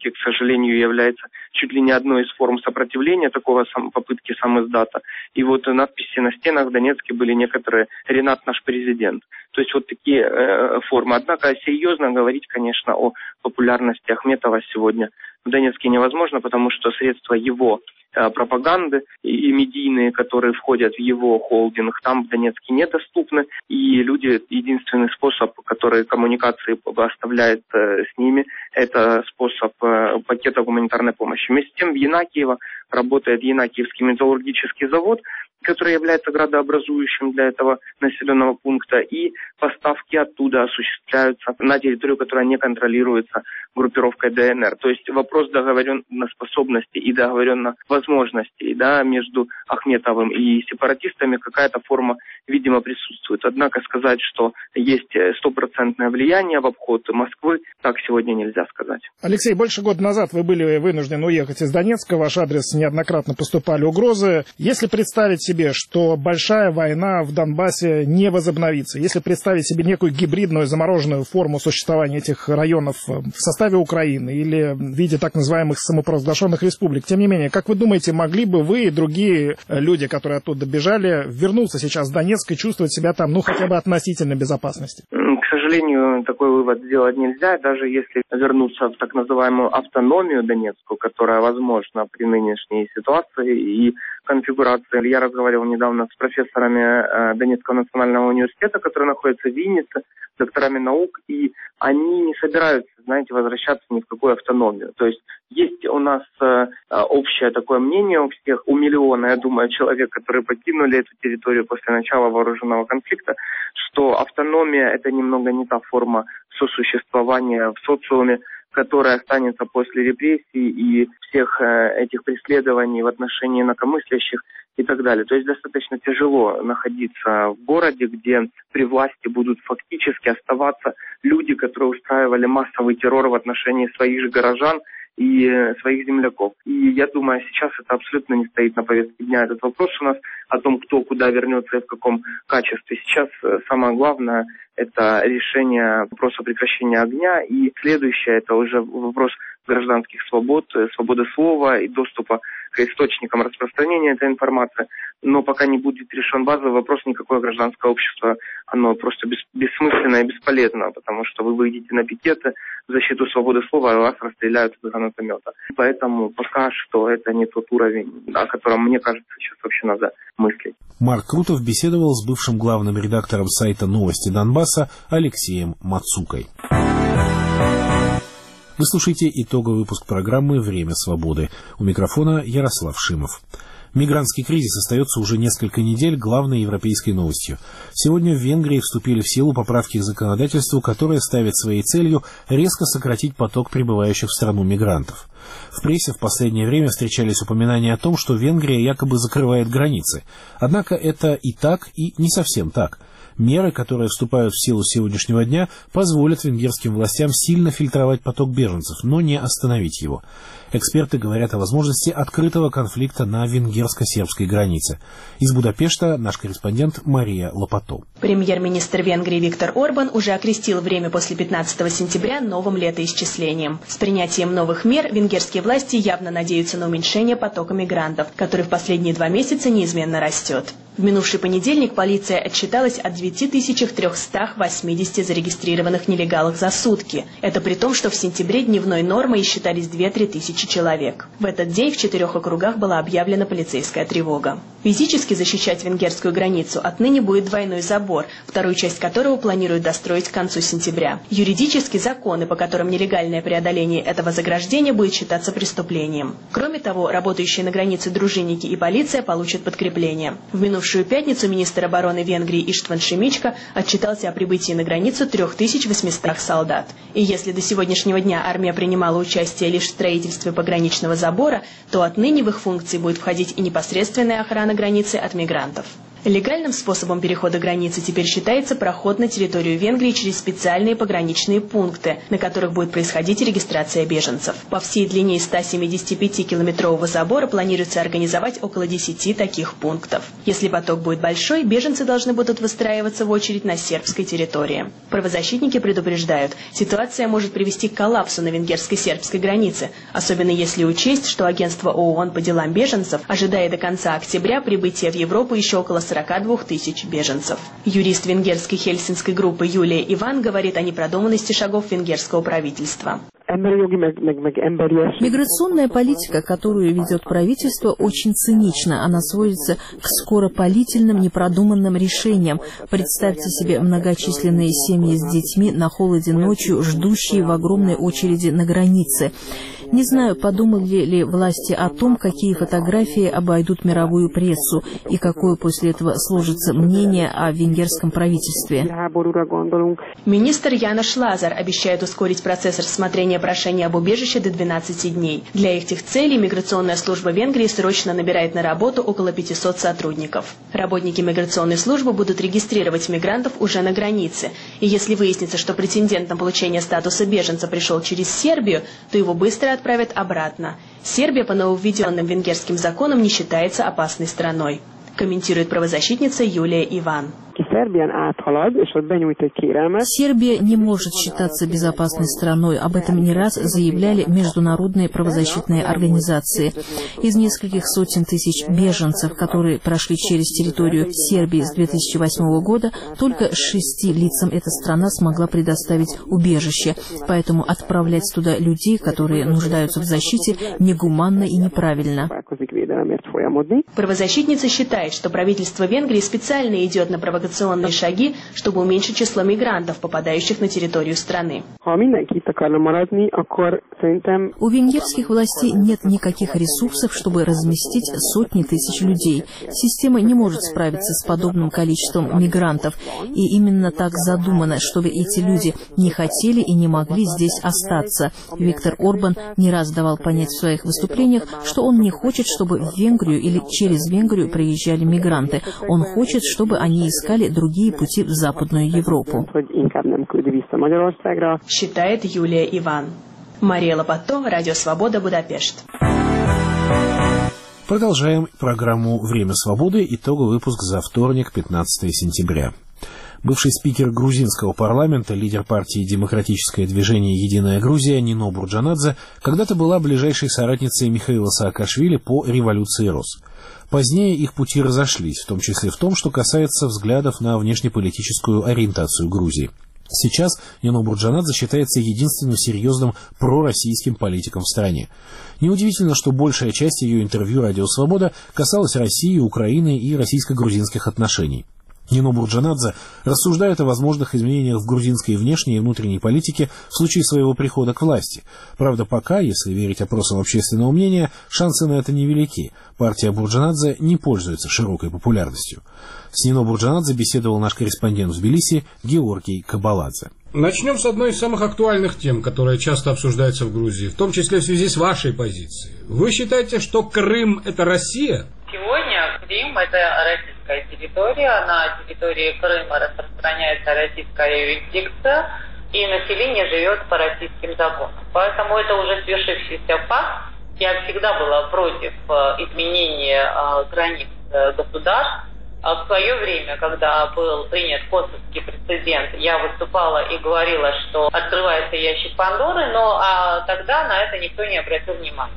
конфликт, к сожалению, является чуть ли не одной из форм сопротивления такого попытки самиздата. И вот надписи на стенах в Донецке были некоторые «Ренат наш президент». То есть вот такие формы. Однако серьезно говорить, конечно, о популярности Ахметова сегодня в Донецке невозможно, потому что средства его пропаганды и медийные, которые входят в его холдинг, там в Донецке недоступны, и люди, единственный способ, который коммуникации оставляет с ними, это способ пакета гуманитарной помощи. Вместе с тем в Янакиево работает Янакиевский металлургический завод, который является градообразующим для этого населенного пункта, и поставки оттуда осуществляются на территорию, которая не контролируется группировкой ДНР. То есть вопрос договоренноспособности и договоренновозможностей, между Ахметовым и сепаратистами какая-то форма, видимо, присутствует. Однако сказать, что есть стопроцентное влияние в обход Москвы, так сегодня нельзя сказать. Алексей, больше года назад вы были вынуждены уехать из Донецка, в ваш адрес неоднократно поступали угрозы. Если представить себе, что большая война в Донбассе не возобновится, если представить себе некую гибридную замороженную форму существования этих районов в составе Украины или в виде так называемых самопровозглашенных республик, тем не менее, как вы думаете, могли бы вы и другие люди, которые оттуда бежали, вернуться сейчас в Донецк и чувствовать себя там, хотя бы относительно безопасности? К сожалению, такой вывод сделать нельзя, даже если вернуться в так называемую автономию Донецкую, которая возможна при нынешней ситуации и конфигурации. Я разговаривал недавно с профессорами Донецкого национального университета, который находится в Виннице, докторами наук, и они не собираются, возвращаться ни в какую автономию. То есть есть у нас общее такое мнение у всех, у миллиона, я думаю, человек, которые покинули эту территорию после начала вооруженного конфликта, что автономия – это немного не та форма сосуществования в социуме, которая останется после репрессий и всех этих преследований в отношении инакомыслящих и так далее. То есть достаточно тяжело находиться в городе, где при власти будут фактически оставаться люди, которые устраивали массовый террор в отношении своих же горожан и своих земляков. И я думаю, сейчас это абсолютно не стоит на повестке дня. Этот вопрос у нас о том, кто куда вернется и в каком качестве. Сейчас самое главное – это решение вопроса прекращения огня. И следующее – это уже вопрос гражданских свобод, свободы слова и доступа к источникам распространения этой информации. Но пока не будет решен базовый вопрос, никакое гражданское общество, оно просто бессмысленно и бесполезно, потому что вы выйдете на пикеты в защиту свободы слова, и вас расстреляют из гранатомета. Поэтому пока что это не тот уровень, о котором, мне кажется, сейчас вообще надо мыслить. Марк Крутов беседовал с бывшим главным редактором сайта «Новости Донбасса» Алексеем Мацукой. Вы слушаете итоговый выпуск программы «Время свободы». У микрофона Ярослав Шимов. Мигрантский кризис остается уже несколько недель главной европейской новостью. Сегодня в Венгрии вступили в силу поправки к законодательству, которые ставят своей целью резко сократить поток прибывающих в страну мигрантов. В прессе в последнее время встречались упоминания о том, что Венгрия якобы закрывает границы. Однако это и так, и не совсем так. Меры, которые вступают в силу с сегодняшнего дня, позволят венгерским властям сильно фильтровать поток беженцев, но не остановить его. Эксперты говорят о возможности открытого конфликта на венгерско-сербской границе. Из Будапешта наш корреспондент Мария Лопато. Премьер-министр Венгрии Виктор Орбан уже окрестил время после 15 сентября новым летоисчислением. С принятием новых мер венгерские власти явно надеются на уменьшение потока мигрантов, который в последние 2 месяца неизменно растет. В минувший понедельник полиция отчиталась о 9380 зарегистрированных нелегалах за сутки. Это при том, что в сентябре дневной нормой считались 2-3 тысячи человек. В этот день в 4 округах была объявлена полицейская тревога. Физически защищать венгерскую границу отныне будет двойной забор, вторую часть которого планируют достроить к концу сентября. Юридически законы, по которым нелегальное преодоление этого заграждения будет считаться преступлением. Кроме того, работающие на границе дружинники и полиция получат подкрепление. В минувшую пятницу министр обороны Венгрии Иштван Шимичка отчитался о прибытии на границу 3800 солдат. И если до сегодняшнего дня армия принимала участие лишь в строительстве пограничного забора, то отныне в их функции будет входить и непосредственная охрана границы от мигрантов. Легальным способом перехода границы теперь считается проход на территорию Венгрии через специальные пограничные пункты, на которых будет происходить регистрация беженцев. По всей длине 175-километрового забора планируется организовать около 10 таких пунктов. Если поток будет большой, беженцы должны будут выстраиваться в очередь на сербской территории. Правозащитники предупреждают, ситуация может привести к коллапсу на венгерско-сербской границе, особенно если учесть, что агентство ООН по делам беженцев ожидает до конца октября прибытия в Европу еще около 42 тысяч беженцев. Юрист венгерской хельсинской группы Юлия Иван говорит о непродуманности шагов венгерского правительства. Миграционная политика, которую ведет правительство, очень цинична. Она сводится к скоропалительным, непродуманным решениям. Представьте себе многочисленные семьи с детьми на холоде ночью, ждущие в огромной очереди на границе. Не знаю, подумали ли власти о том, какие фотографии обойдут мировую прессу и какое после этого сложится мнение о венгерском правительстве. Министр Янош Лазар обещает ускорить процесс рассмотрения прошения об убежище до 12 дней. Для этих целей миграционная служба Венгрии срочно набирает на работу около 500 сотрудников. Работники миграционной службы будут регистрировать мигрантов уже на границе. И если выяснится, что претендент на получение статуса беженца пришел через Сербию, то его быстро отправят обратно. Сербия по нововведенным венгерским законам не считается опасной страной, комментирует правозащитница Юлия Иван. Сербия не может считаться безопасной страной. Об этом не раз заявляли международные правозащитные организации. Из нескольких сотен тысяч беженцев, которые прошли через территорию Сербии с 2008 года, только 6 лицам эта страна смогла предоставить убежище. Поэтому отправлять туда людей, которые нуждаются в защите, негуманно и неправильно. Правозащитница считает, что правительство Венгрии специально идет на провокационные шаги, чтобы уменьшить число мигрантов, попадающих на территорию страны. У венгерских властей нет никаких ресурсов, чтобы разместить сотни тысяч людей. Система не может справиться с подобным количеством мигрантов. И именно так задумано, чтобы эти люди не хотели и не могли здесь остаться. Виктор Орбан не раз давал понять в своих выступлениях, что он не хочет, чтобы в Венгрию или через Венгрию приезжали мигранты. Он хочет, чтобы они искали другие пути в Западную Европу. Считает Юлия Иван. Мария Лопато, Радио Свобода, Будапешт. Продолжаем программу «Время свободы». Итоговый выпуск за вторник, 15 сентября. Бывший спикер грузинского парламента, лидер партии «Демократическое движение «Единая Грузия» Нино Бурджанадзе когда-то была ближайшей соратницей Михаила Саакашвили по революции РОС. Позднее их пути разошлись, в том числе в том, что касается взглядов на внешнеполитическую ориентацию Грузии. Сейчас Нино Бурджанадзе считается единственным серьезным пророссийским политиком в стране. Неудивительно, что большая часть ее интервью «Радио Свобода» касалась России, Украины и российско-грузинских отношений. Нино Бурджанадзе рассуждает о возможных изменениях в грузинской внешней и внутренней политике в случае своего прихода к власти. Правда, пока, если верить опросам общественного мнения, шансы на это невелики. Партия Бурджанадзе не пользуется широкой популярностью. С Нино Бурджанадзе беседовал наш корреспондент в Тбилиси Георгий Кабаладзе. Начнем с одной из самых актуальных тем, которая часто обсуждается в Грузии, в том числе в связи с вашей позицией. Вы считаете, что Крым – это Россия? Сегодня Крым – это российская территория, на территории Крыма распространяется российская юрисдикция, и население живет по российским законам. Поэтому это уже свершившийся факт. Я всегда была против изменения границ государств. В свое время, когда был принят косовский прецедент, я выступала и говорила, что открывается ящик Пандоры, но тогда на это никто не обратил внимания.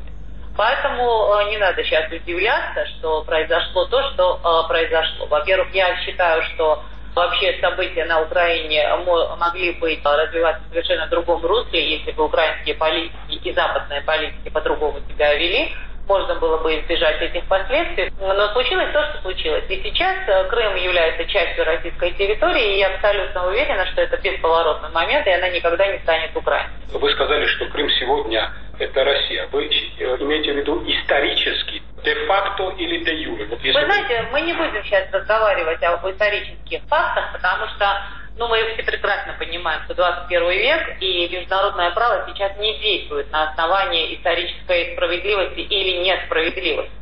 Поэтому не надо сейчас удивляться, что произошло то, что произошло. Во-первых, я считаю, что вообще события на Украине могли быть развиваться в совершенно другом русле, если бы украинские политики и западные политики по-другому себя вели. Можно было бы избежать этих последствий. Но случилось то, что случилось. И сейчас Крым является частью российской территории, и я абсолютно уверена, что это бесповоротный момент, и она никогда не станет украинской. Вы сказали, что Крым сегодня – это Россия. Вы имеете в виду исторически, де-факто или де-юре? Вот Вы знаете, мы не будем сейчас разговаривать об исторических фактах, потому что мы все прекрасно понимаем, что 21 век и международное право сейчас не действует на основании исторической справедливости или несправедливости.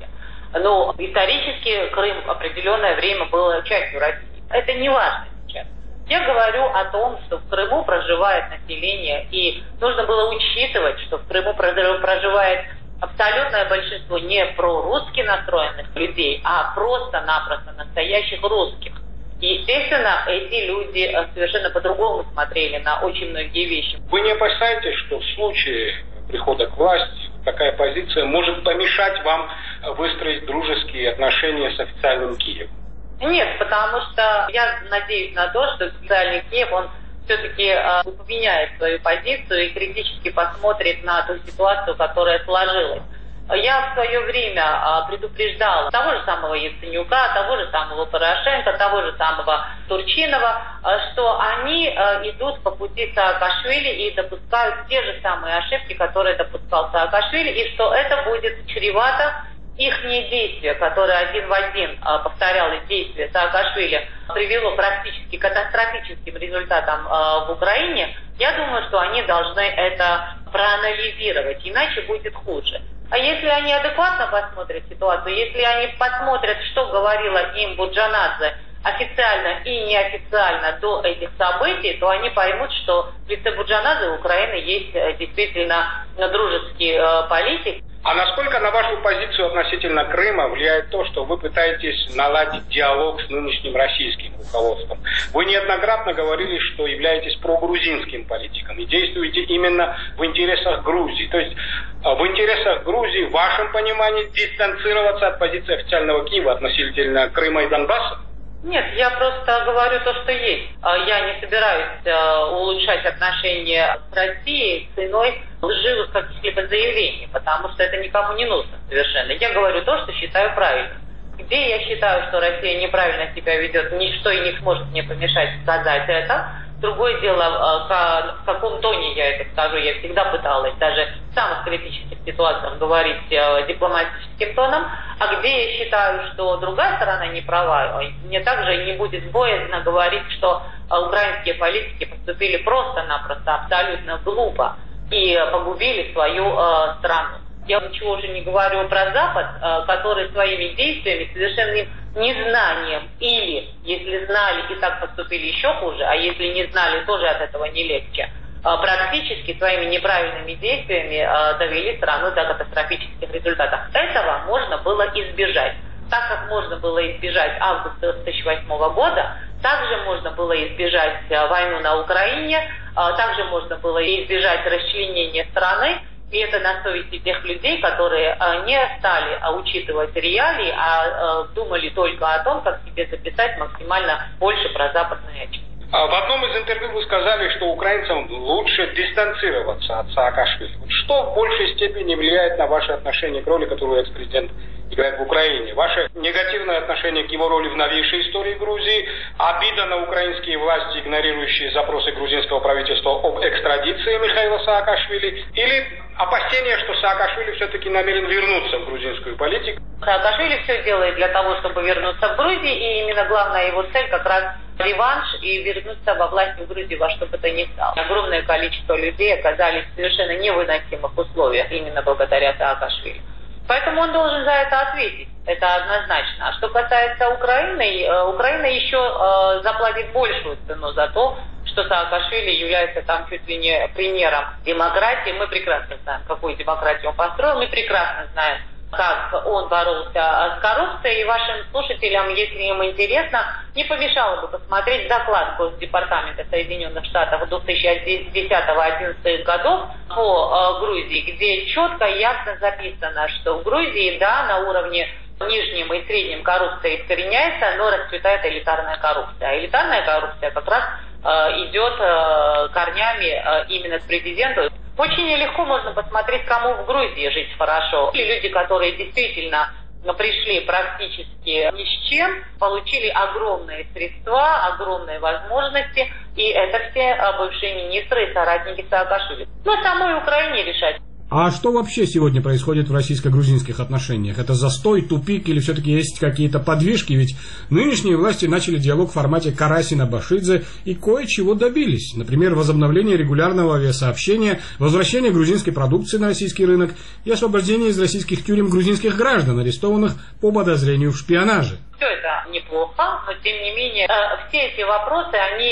Но исторически Крым определенное время был частью России. Это не важно сейчас. Я говорю о том, что в Крыму проживает население, и нужно было учитывать, что в Крыму проживает абсолютное большинство не прорусски настроенных людей, а просто-напросто настоящих русских. И, естественно, эти люди совершенно по-другому смотрели на очень многие вещи. Вы не опасаетесь, что в случае прихода к власти такая позиция может помешать вам выстроить дружеские отношения с официальным Киевом? Нет, потому что я надеюсь на то, что официальный Киев, он все-таки поменяет свою позицию и критически посмотрит на ту ситуацию, которая сложилась. Я в свое время предупреждала того же самого Яценюка, того же самого Порошенко, того же самого Турчинова, что они идут по пути Саакашвили и допускают те же самые ошибки, которые допускал Саакашвили, и что это будет чревато их действия, которое один в один повторяло действия Саакашвили, привело практически к катастрофическим результатам в Украине. Я думаю, что они должны это проанализировать, иначе будет хуже. А если они адекватно посмотрят ситуацию, если они посмотрят, что говорила им Буджанадзе официально и неофициально до этих событий, то они поймут, что в лице Буджанадзе у Украины есть действительно дружеский политик. А насколько на вашу позицию относительно Крыма влияет то, что вы пытаетесь наладить диалог с нынешним российским руководством? Вы неоднократно говорили, что являетесь прогрузинским политиком и действуете именно в интересах Грузии. То есть в интересах Грузии, в вашем понимании, дистанцироваться от позиции официального Киева относительно Крыма и Донбасса? Нет, я просто говорю то, что есть. Я не собираюсь улучшать отношения с Россией ценой лживых каких-либо заявлений, потому что это никому не нужно совершенно. Я говорю то, что считаю правильным. Где я считаю, что Россия неправильно себя ведет, ничто и не сможет мне помешать сказать это. Другое дело, в каком тоне я это скажу. Я всегда пыталась даже в самых критических ситуациях говорить дипломатическим тоном. А где я считаю, что другая сторона не права, мне также не будет боязно говорить, что украинские политики поступили просто-напросто абсолютно глупо и погубили свою страну. Я ничего уже не говорю про Запад, который своими действиями, совершенным незнанием, или, если знали и так поступили еще хуже, а если не знали, тоже от этого не легче, практически своими неправильными действиями довели страну до катастрофических результатов. Этого можно было избежать. Так как можно было избежать августа 2008 года, также можно было избежать войну на Украине, также можно было избежать расчленения страны. И это на совести тех людей, которые не стали учитывать реалии, а думали только о том, как себе записать максимально больше про западные очки. В одном из интервью вы сказали, что украинцам лучше дистанцироваться от Саакашвили. Что в большей степени влияет на ваши отношения к роли, которую экс-президент играет в Украине? Ваше негативное отношение к его роли в новейшей истории Грузии, обида на украинские власти, игнорирующие запросы грузинского правительства об экстрадиции Михаила Саакашвили, или опасение, что Саакашвили все-таки намерен вернуться в грузинскую политику? Саакашвили все делает для того, чтобы вернуться в Грузию, и именно главная его цель как раз реванш и вернуться во власть в Грузии во что бы то ни стало. Огромное количество людей оказались в совершенно невыносимых условиях именно благодаря Саакашвили. Поэтому он должен за это ответить. Это однозначно. А что касается Украины, Украина еще заплатит большую цену за то, что Саакашвили является там чуть ли не примером демократии. Мы прекрасно знаем, какую демократию он построил. Мы прекрасно знаем, как он боролся с коррупцией. И вашим слушателям, если им интересно, не помешало бы посмотреть доклад Госдепартамента Соединенных Штатов 2010-2011 годов по Грузии, где четко и ясно записано, что в Грузии, да, на уровне нижнем и среднем коррупция искореняется, но расцветает элитарная коррупция. А элитарная коррупция как раз идет корнями именно с президента. Очень легко можно посмотреть, кому в Грузии жить хорошо. И люди, которые действительно пришли практически ни с чем, получили огромные средства, огромные возможности, и это все бывшие министры и соратники Саакашвили. Но самой Украине решать. А что вообще сегодня происходит в российско-грузинских отношениях? Это застой, тупик или все-таки есть какие-то подвижки? Ведь нынешние власти начали диалог в формате Карасина-Башидзе и кое-чего добились. Например, возобновление регулярного авиасообщения, возвращение грузинской продукции на российский рынок и освобождение из российских тюрем грузинских граждан, арестованных по подозрению в шпионаже. Все это неплохо, но тем не менее все эти вопросы, они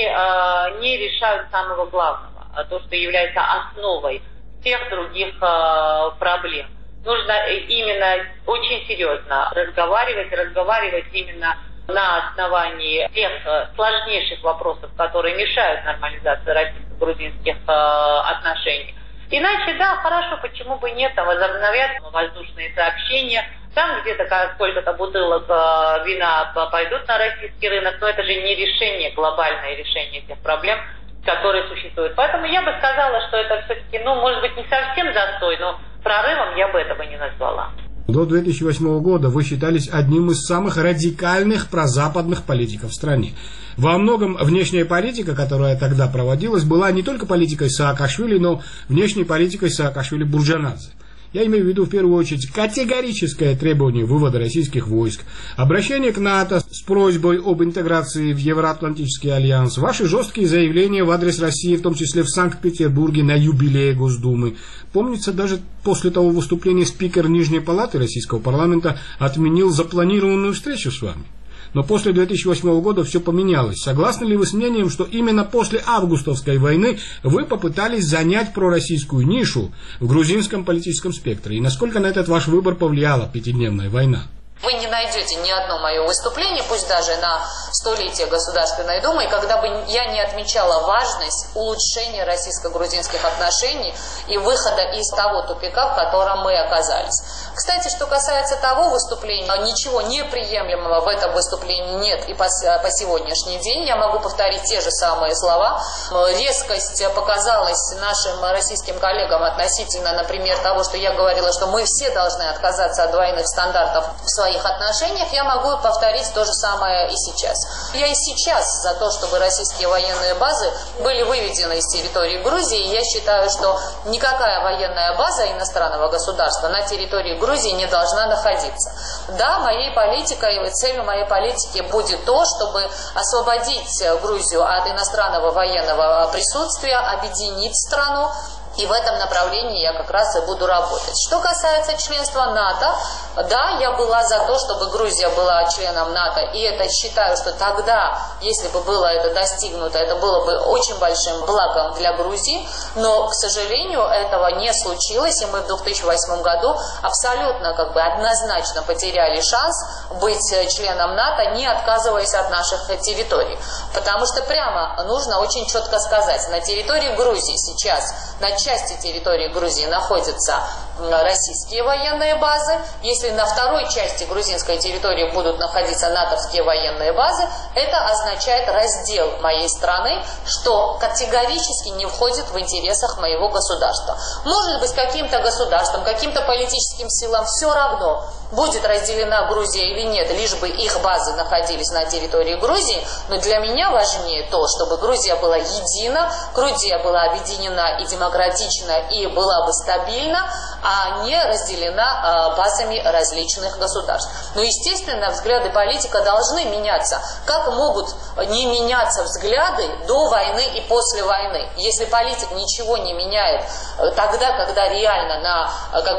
не решают самого главного, то, что является основой всех других проблем. Нужно именно очень серьезно разговаривать именно на основании тех сложнейших вопросов, которые мешают нормализации российско-грузинских отношений. Иначе, да, хорошо, почему бы нет, возобновят воздушные сообщения, там где-то сколько-то бутылок вина пойдут на российский рынок, но это же не решение, глобальное решение тех проблем, которые существуют. Поэтому я бы сказала, что это все-таки, может быть, не совсем застой, но прорывом я бы этого не назвала. До 2008 года вы считались одним из самых радикальных прозападных политиков в стране. Во многом внешняя политика, которая тогда проводилась, была не только политикой Саакашвили, но внешней политикой Саакашвили-Бурджанадзе. Я имею в виду в первую очередь категорическое требование вывода российских войск, обращение к НАТО с просьбой об интеграции в Евроатлантический альянс, ваши жесткие заявления в адрес России, в том числе в Санкт-Петербурге на юбилее Госдумы. Помнится, даже после того выступления спикер Нижней палаты российского парламента отменил запланированную встречу с вами. Но после 2008 года все поменялось. Согласны ли вы с мнением, что именно после августовской войны вы попытались занять пророссийскую нишу в грузинском политическом спектре? И насколько на этот ваш выбор повлияла пятидневная война? Вы не найдете ни одно мое выступление, пусть даже на столетие Государственной Думы, когда бы я не отмечала важность улучшения российско-грузинских отношений и выхода из того тупика, в котором мы оказались. Кстати, что касается того выступления, ничего неприемлемого в этом выступлении нет и по сегодняшний день. Я могу повторить те же самые слова. Резкость показалась нашим российским коллегам относительно, например, того, что я говорила, что мы все должны отказаться от двойных стандартов в своих отношениях. Я могу повторить то же самое и сейчас. Я и сейчас за то, чтобы российские военные базы были выведены из территории Грузии. Я считаю, что никакая военная база иностранного государства на территории Грузии не должна находиться. Да, моей политикой и целью моей политики будет то, чтобы освободить Грузию от иностранного военного присутствия, объединить страну. И в этом направлении я как раз и буду работать. Что касается членства НАТО, да, я была за то, чтобы Грузия была членом НАТО. И это считаю, что тогда, если бы было это достигнуто, это было бы очень большим благом для Грузии. Но, к сожалению, этого не случилось. И мы в 2008 году абсолютно однозначно потеряли шанс быть членом НАТО, не отказываясь от наших территорий. Потому что прямо нужно очень четко сказать, на территории Грузии сейчас, на части территории Грузии находятся российские военные базы. Если на второй части грузинской территории будут находиться натовские военные базы, это означает раздел моей страны, что категорически не входит в интересах моего государства. Может быть, каким-то государством, каким-то политическим силам все равно, будет разделена Грузия или нет, лишь бы их базы находились на территории Грузии, но для меня важнее то, чтобы Грузия была едина, Грузия была объединена и демократична, и была бы стабильна, а не разделена базами различных государств. Но, естественно, взгляды политика должны меняться. Как могут не меняться взгляды до войны и после войны? Если политик ничего не меняет тогда, когда реально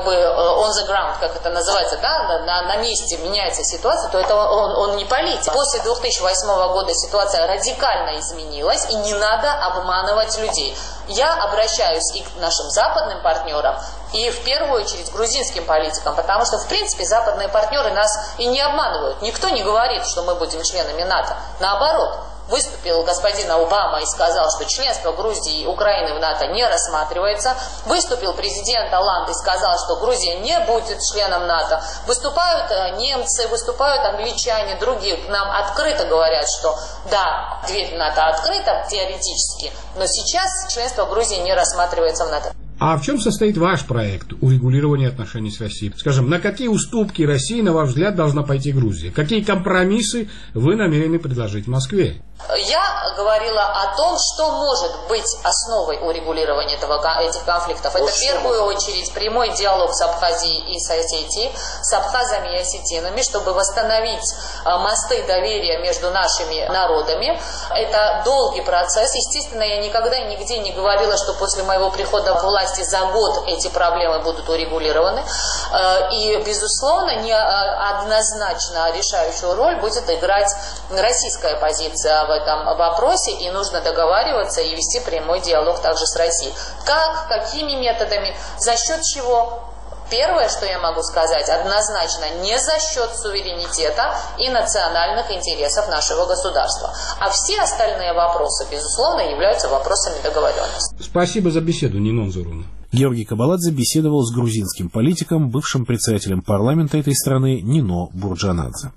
on the ground, как это называется, да, на месте меняется ситуация, то это он не политик. После 2008 года ситуация радикально изменилась, и не надо обманывать людей. Я обращаюсь и к нашим западным партнерам, и в первую очередь грузинским политикам, потому что, в принципе, западные партнеры нас и не обманывают. Никто не говорит, что мы будем членами НАТО. Наоборот, выступил господин Обама и сказал, что членство Грузии и Украины в НАТО не рассматривается. Выступил президент Олланд и сказал, что Грузия не будет членом НАТО. Выступают немцы, выступают англичане, другие нам открыто говорят, что да, дверь в НАТО открыта теоретически, но сейчас членство Грузии не рассматривается в НАТО. А в чем состоит ваш проект урегулирования отношений с Россией? Скажем, на какие уступки России, на ваш взгляд, должна пойти Грузия? Какие компромиссы вы намерены предложить Москве? Я говорила о том, что может быть основой урегулирования этих конфликтов. Это в первую очередь прямой диалог с Абхазией и с Осетией, с абхазами и осетинами, чтобы восстановить мосты доверия между нашими народами. Это долгий процесс. Естественно, я никогда и нигде не говорила, что после моего прихода к власти за год эти проблемы будут урегулированы. И, безусловно, неоднозначно решающую роль будет играть российская позиция в этом вопросе, и нужно договариваться и вести прямой диалог также с Россией. Как, какими методами, за счет чего? Первое, что я могу сказать, однозначно не за счет суверенитета и национальных интересов нашего государства. А все остальные вопросы, безусловно, являются вопросами договоренности. Спасибо за беседу, Нинон Зуруна. Георгий Кабаладзе беседовал с грузинским политиком, бывшим председателем парламента этой страны Нино Бурджанадзе.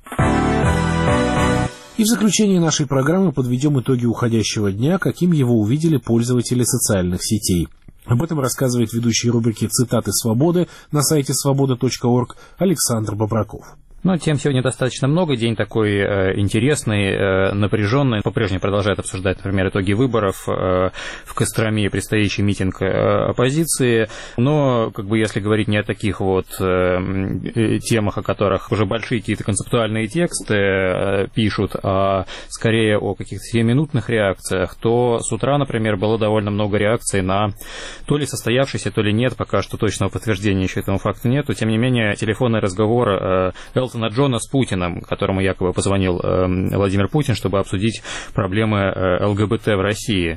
И в заключении нашей программы подведем итоги уходящего дня, каким его увидели пользователи социальных сетей. Об этом рассказывает ведущий рубрики «Цитаты свободы» на сайте svoboda.org Александр Бобраков. Ну, тем сегодня достаточно много. День такой интересный, напряженный. По-прежнему продолжает обсуждать, например, итоги выборов в Костроме, предстоящий митинг оппозиции. Но, если говорить не о таких вот темах, о которых уже большие какие-то концептуальные тексты пишут, а скорее о каких-то 7-минутных реакциях, то с утра, например, было довольно много реакций на то ли состоявшийся, то ли нет. Пока что точного подтверждения еще этому факту нету. Тем не менее, телефонный разговор Элтона Джона с Путиным, которому якобы позвонил Владимир Путин, чтобы обсудить проблемы ЛГБТ в России.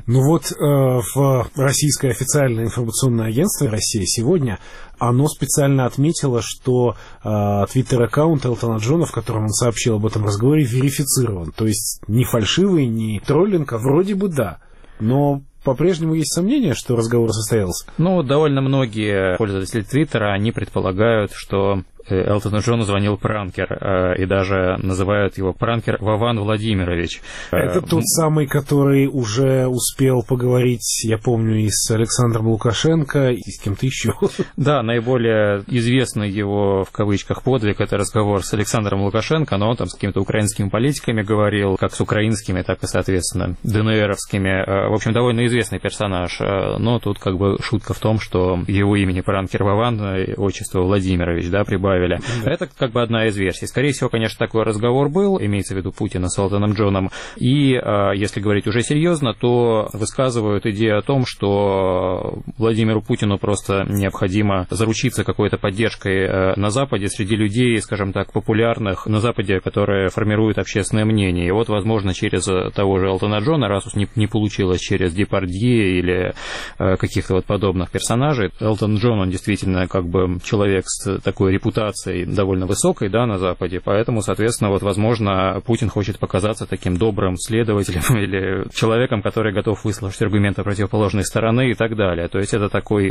В российское официальное информационное агентство «Россия сегодня» оно специально отметило, что твиттер-аккаунт Элтона Джона, в котором он сообщил об этом разговоре, верифицирован. То есть не фальшивый, не троллинг, а вроде бы да. Но по-прежнему есть сомнения, что разговор состоялся? Довольно многие пользователи Твиттера, они предполагают, что Элтону Джону звонил пранкер, и даже называют его пранкер Вован Владимирович. Это тот самый, который уже успел поговорить, я помню, и с Александром Лукашенко, и с кем-то еще. Да, наиболее известный его, в кавычках, подвиг — это разговор с Александром Лукашенко, но он там с какими-то украинскими политиками говорил, как с украинскими, так и, соответственно, ДНРовскими. В общем, довольно известный персонаж, но тут шутка в том, что его имени пранкер Вован, отчество Владимирович, да, прибавили. Да. Это одна из версий. Скорее всего, конечно, такой разговор был, имеется в виду Путина с Элтоном Джоном. И если говорить уже серьезно, то высказывают идею о том, что Владимиру Путину просто необходимо заручиться какой-то поддержкой на Западе среди людей, скажем так, популярных на Западе, которые формируют общественное мнение. И возможно, через того же Элтона Джона, раз уж не получилось через Депардье или каких-то подобных персонажей. Элтон Джон, он действительно человек с такой репутацией довольно высокой, да, на Западе, поэтому, соответственно, возможно, Путин хочет показаться таким добрым следователем или человеком, который готов выслушать аргументы противоположной стороны и так далее. То есть это такой,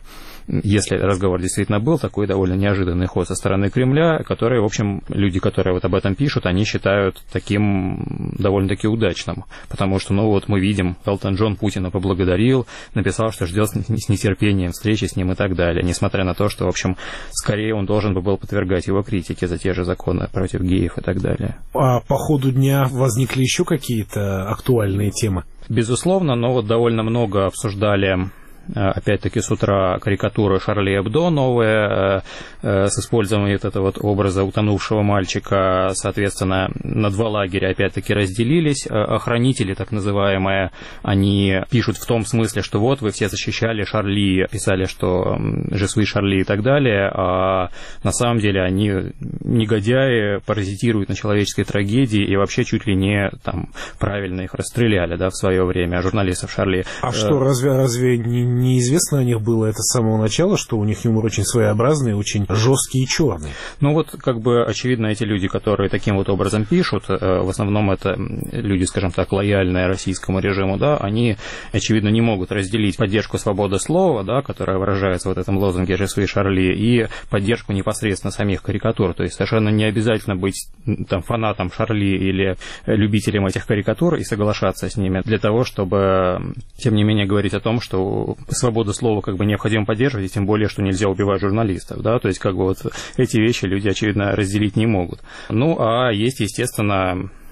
если разговор действительно был, такой довольно неожиданный ход со стороны Кремля, который, в общем, люди, которые об этом пишут, они считают таким довольно-таки удачным, потому что, мы видим, Элтон Джон Путина поблагодарил, написал, что ждет с нетерпением встречи с ним и так далее, несмотря на то, что, в общем, скорее он должен был подвергать его критике за те же законы против геев и так далее. А по ходу дня возникли еще какие-то актуальные темы? Безусловно, но довольно много обсуждали, опять-таки, с утра карикатуры Шарли Эбдо новые, с использованием этого образа утонувшего мальчика. Соответственно, на два лагеря опять-таки разделились. Охранители, так называемые, они пишут в том смысле, что вы все защищали Шарли, писали, что «Je suis Шарли» и так далее, а на самом деле они негодяи, паразитируют на человеческой трагедии и вообще чуть ли не правильно их расстреляли, да, в свое время, журналистов Шарли. А что, разве неизвестно о них было это с самого начала, что у них юмор очень своеобразный, очень жесткий и черный? Очевидно, эти люди, которые таким образом пишут, в основном это люди, скажем так, лояльные российскому режиму, да, они, очевидно, не могут разделить поддержку свободы слова, да, которая выражается в этом лозунге «Je suis Шарли», и поддержку непосредственно самих карикатур. То есть совершенно не обязательно быть фанатом Шарли или любителем этих карикатур и соглашаться с ними для того, чтобы, тем не менее, говорить о том, что свободу слова необходимо поддерживать, и тем более, что нельзя убивать журналистов, да, то есть эти вещи люди, очевидно, разделить не могут. А есть, естественно,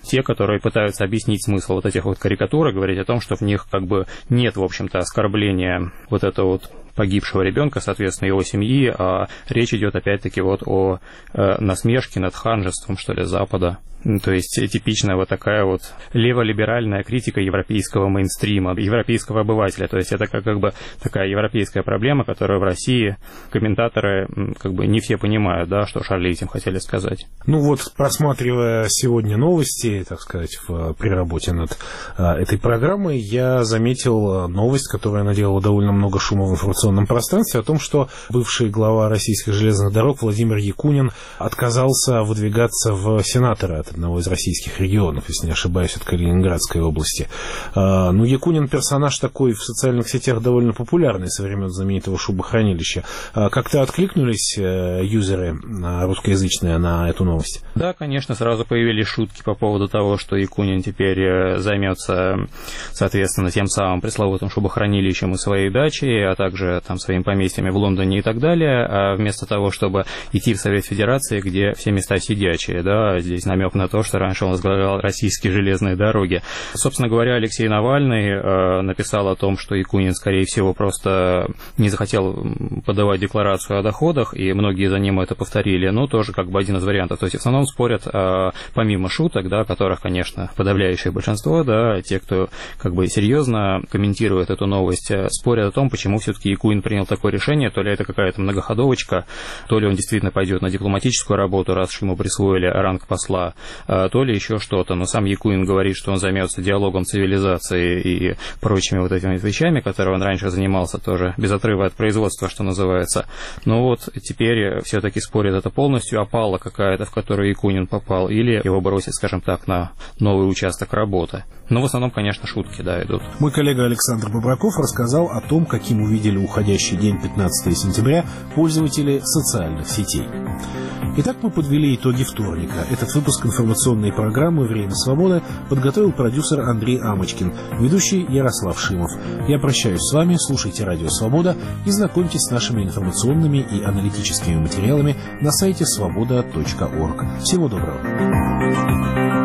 те, которые пытаются объяснить смысл вот этих вот карикатур и говорить о том, что в них как бы нет, в общем-то, оскорбления вот этого вот погибшего ребенка, соответственно, его семьи, а речь идет опять-таки вот о насмешке над ханжеством, что ли, Запада. То есть типичная вот такая вот леволиберальная критика европейского мейнстрима, европейского обывателя. То есть это как бы такая европейская проблема, которую в России комментаторы как бы не все понимают, да, что Шарли этим хотели сказать. Ну вот, просматривая сегодня новости, так сказать, при работе над этой программой, я заметил новость, которая наделала довольно много шума в информационном пространстве, о том, что бывший глава российских железных дорог Владимир Якунин отказался выдвигаться в сенаторы от одного из российских регионов, если не ошибаюсь, от Калининградской области. Ну, Якунин персонаж такой в социальных сетях довольно популярный со времен знаменитого шубохранилища. Как-то откликнулись юзеры русскоязычные на эту новость? Да, конечно, сразу появились шутки по поводу того, что Якунин теперь займется, соответственно, тем самым пресловутым шубохранилищем и своей дачей, а также там своими поместьями в Лондоне и так далее, а вместо того, чтобы идти в Совет Федерации, где все места сидячие, да, здесь намек на то, что раньше он возглавлял российские железные дороги. Собственно говоря, Алексей Навальный написал о том, что Якунин, скорее всего, просто не захотел подавать декларацию о доходах, и многие за ним это повторили, но тоже как бы один из вариантов. То есть в основном спорят, помимо шуток, да, которых, конечно, подавляющее большинство, да, те, кто как бы серьезно комментирует эту новость, спорят о том, почему все-таки Якунин принял такое решение, то ли это какая-то многоходовочка, то ли он действительно пойдет на дипломатическую работу, раз уж ему присвоили ранг посла, то ли еще что-то. Но сам Якунин говорит, что он займется диалогом цивилизации и прочими вот этими вещами, которыми он раньше занимался, тоже без отрыва от производства, что называется. Но вот теперь все-таки спорят, это полностью опала какая-то, в которую Якунин попал, или его бросят, скажем так, на новый участок работы. Но в основном, конечно, шутки, да, идут. Мой коллега Александр Бобраков рассказал о том, каким увидели уходящий день 15 сентября пользователи социальных сетей. Итак, мы подвели итоги вторника. Этот выпуск информационной программы «Время свободы» подготовил продюсер Андрей Амочкин, ведущий Ярослав Шимов. Я прощаюсь с вами, слушайте «Радио Свобода» и знакомьтесь с нашими информационными и аналитическими материалами на сайте svoboda.org. Всего доброго.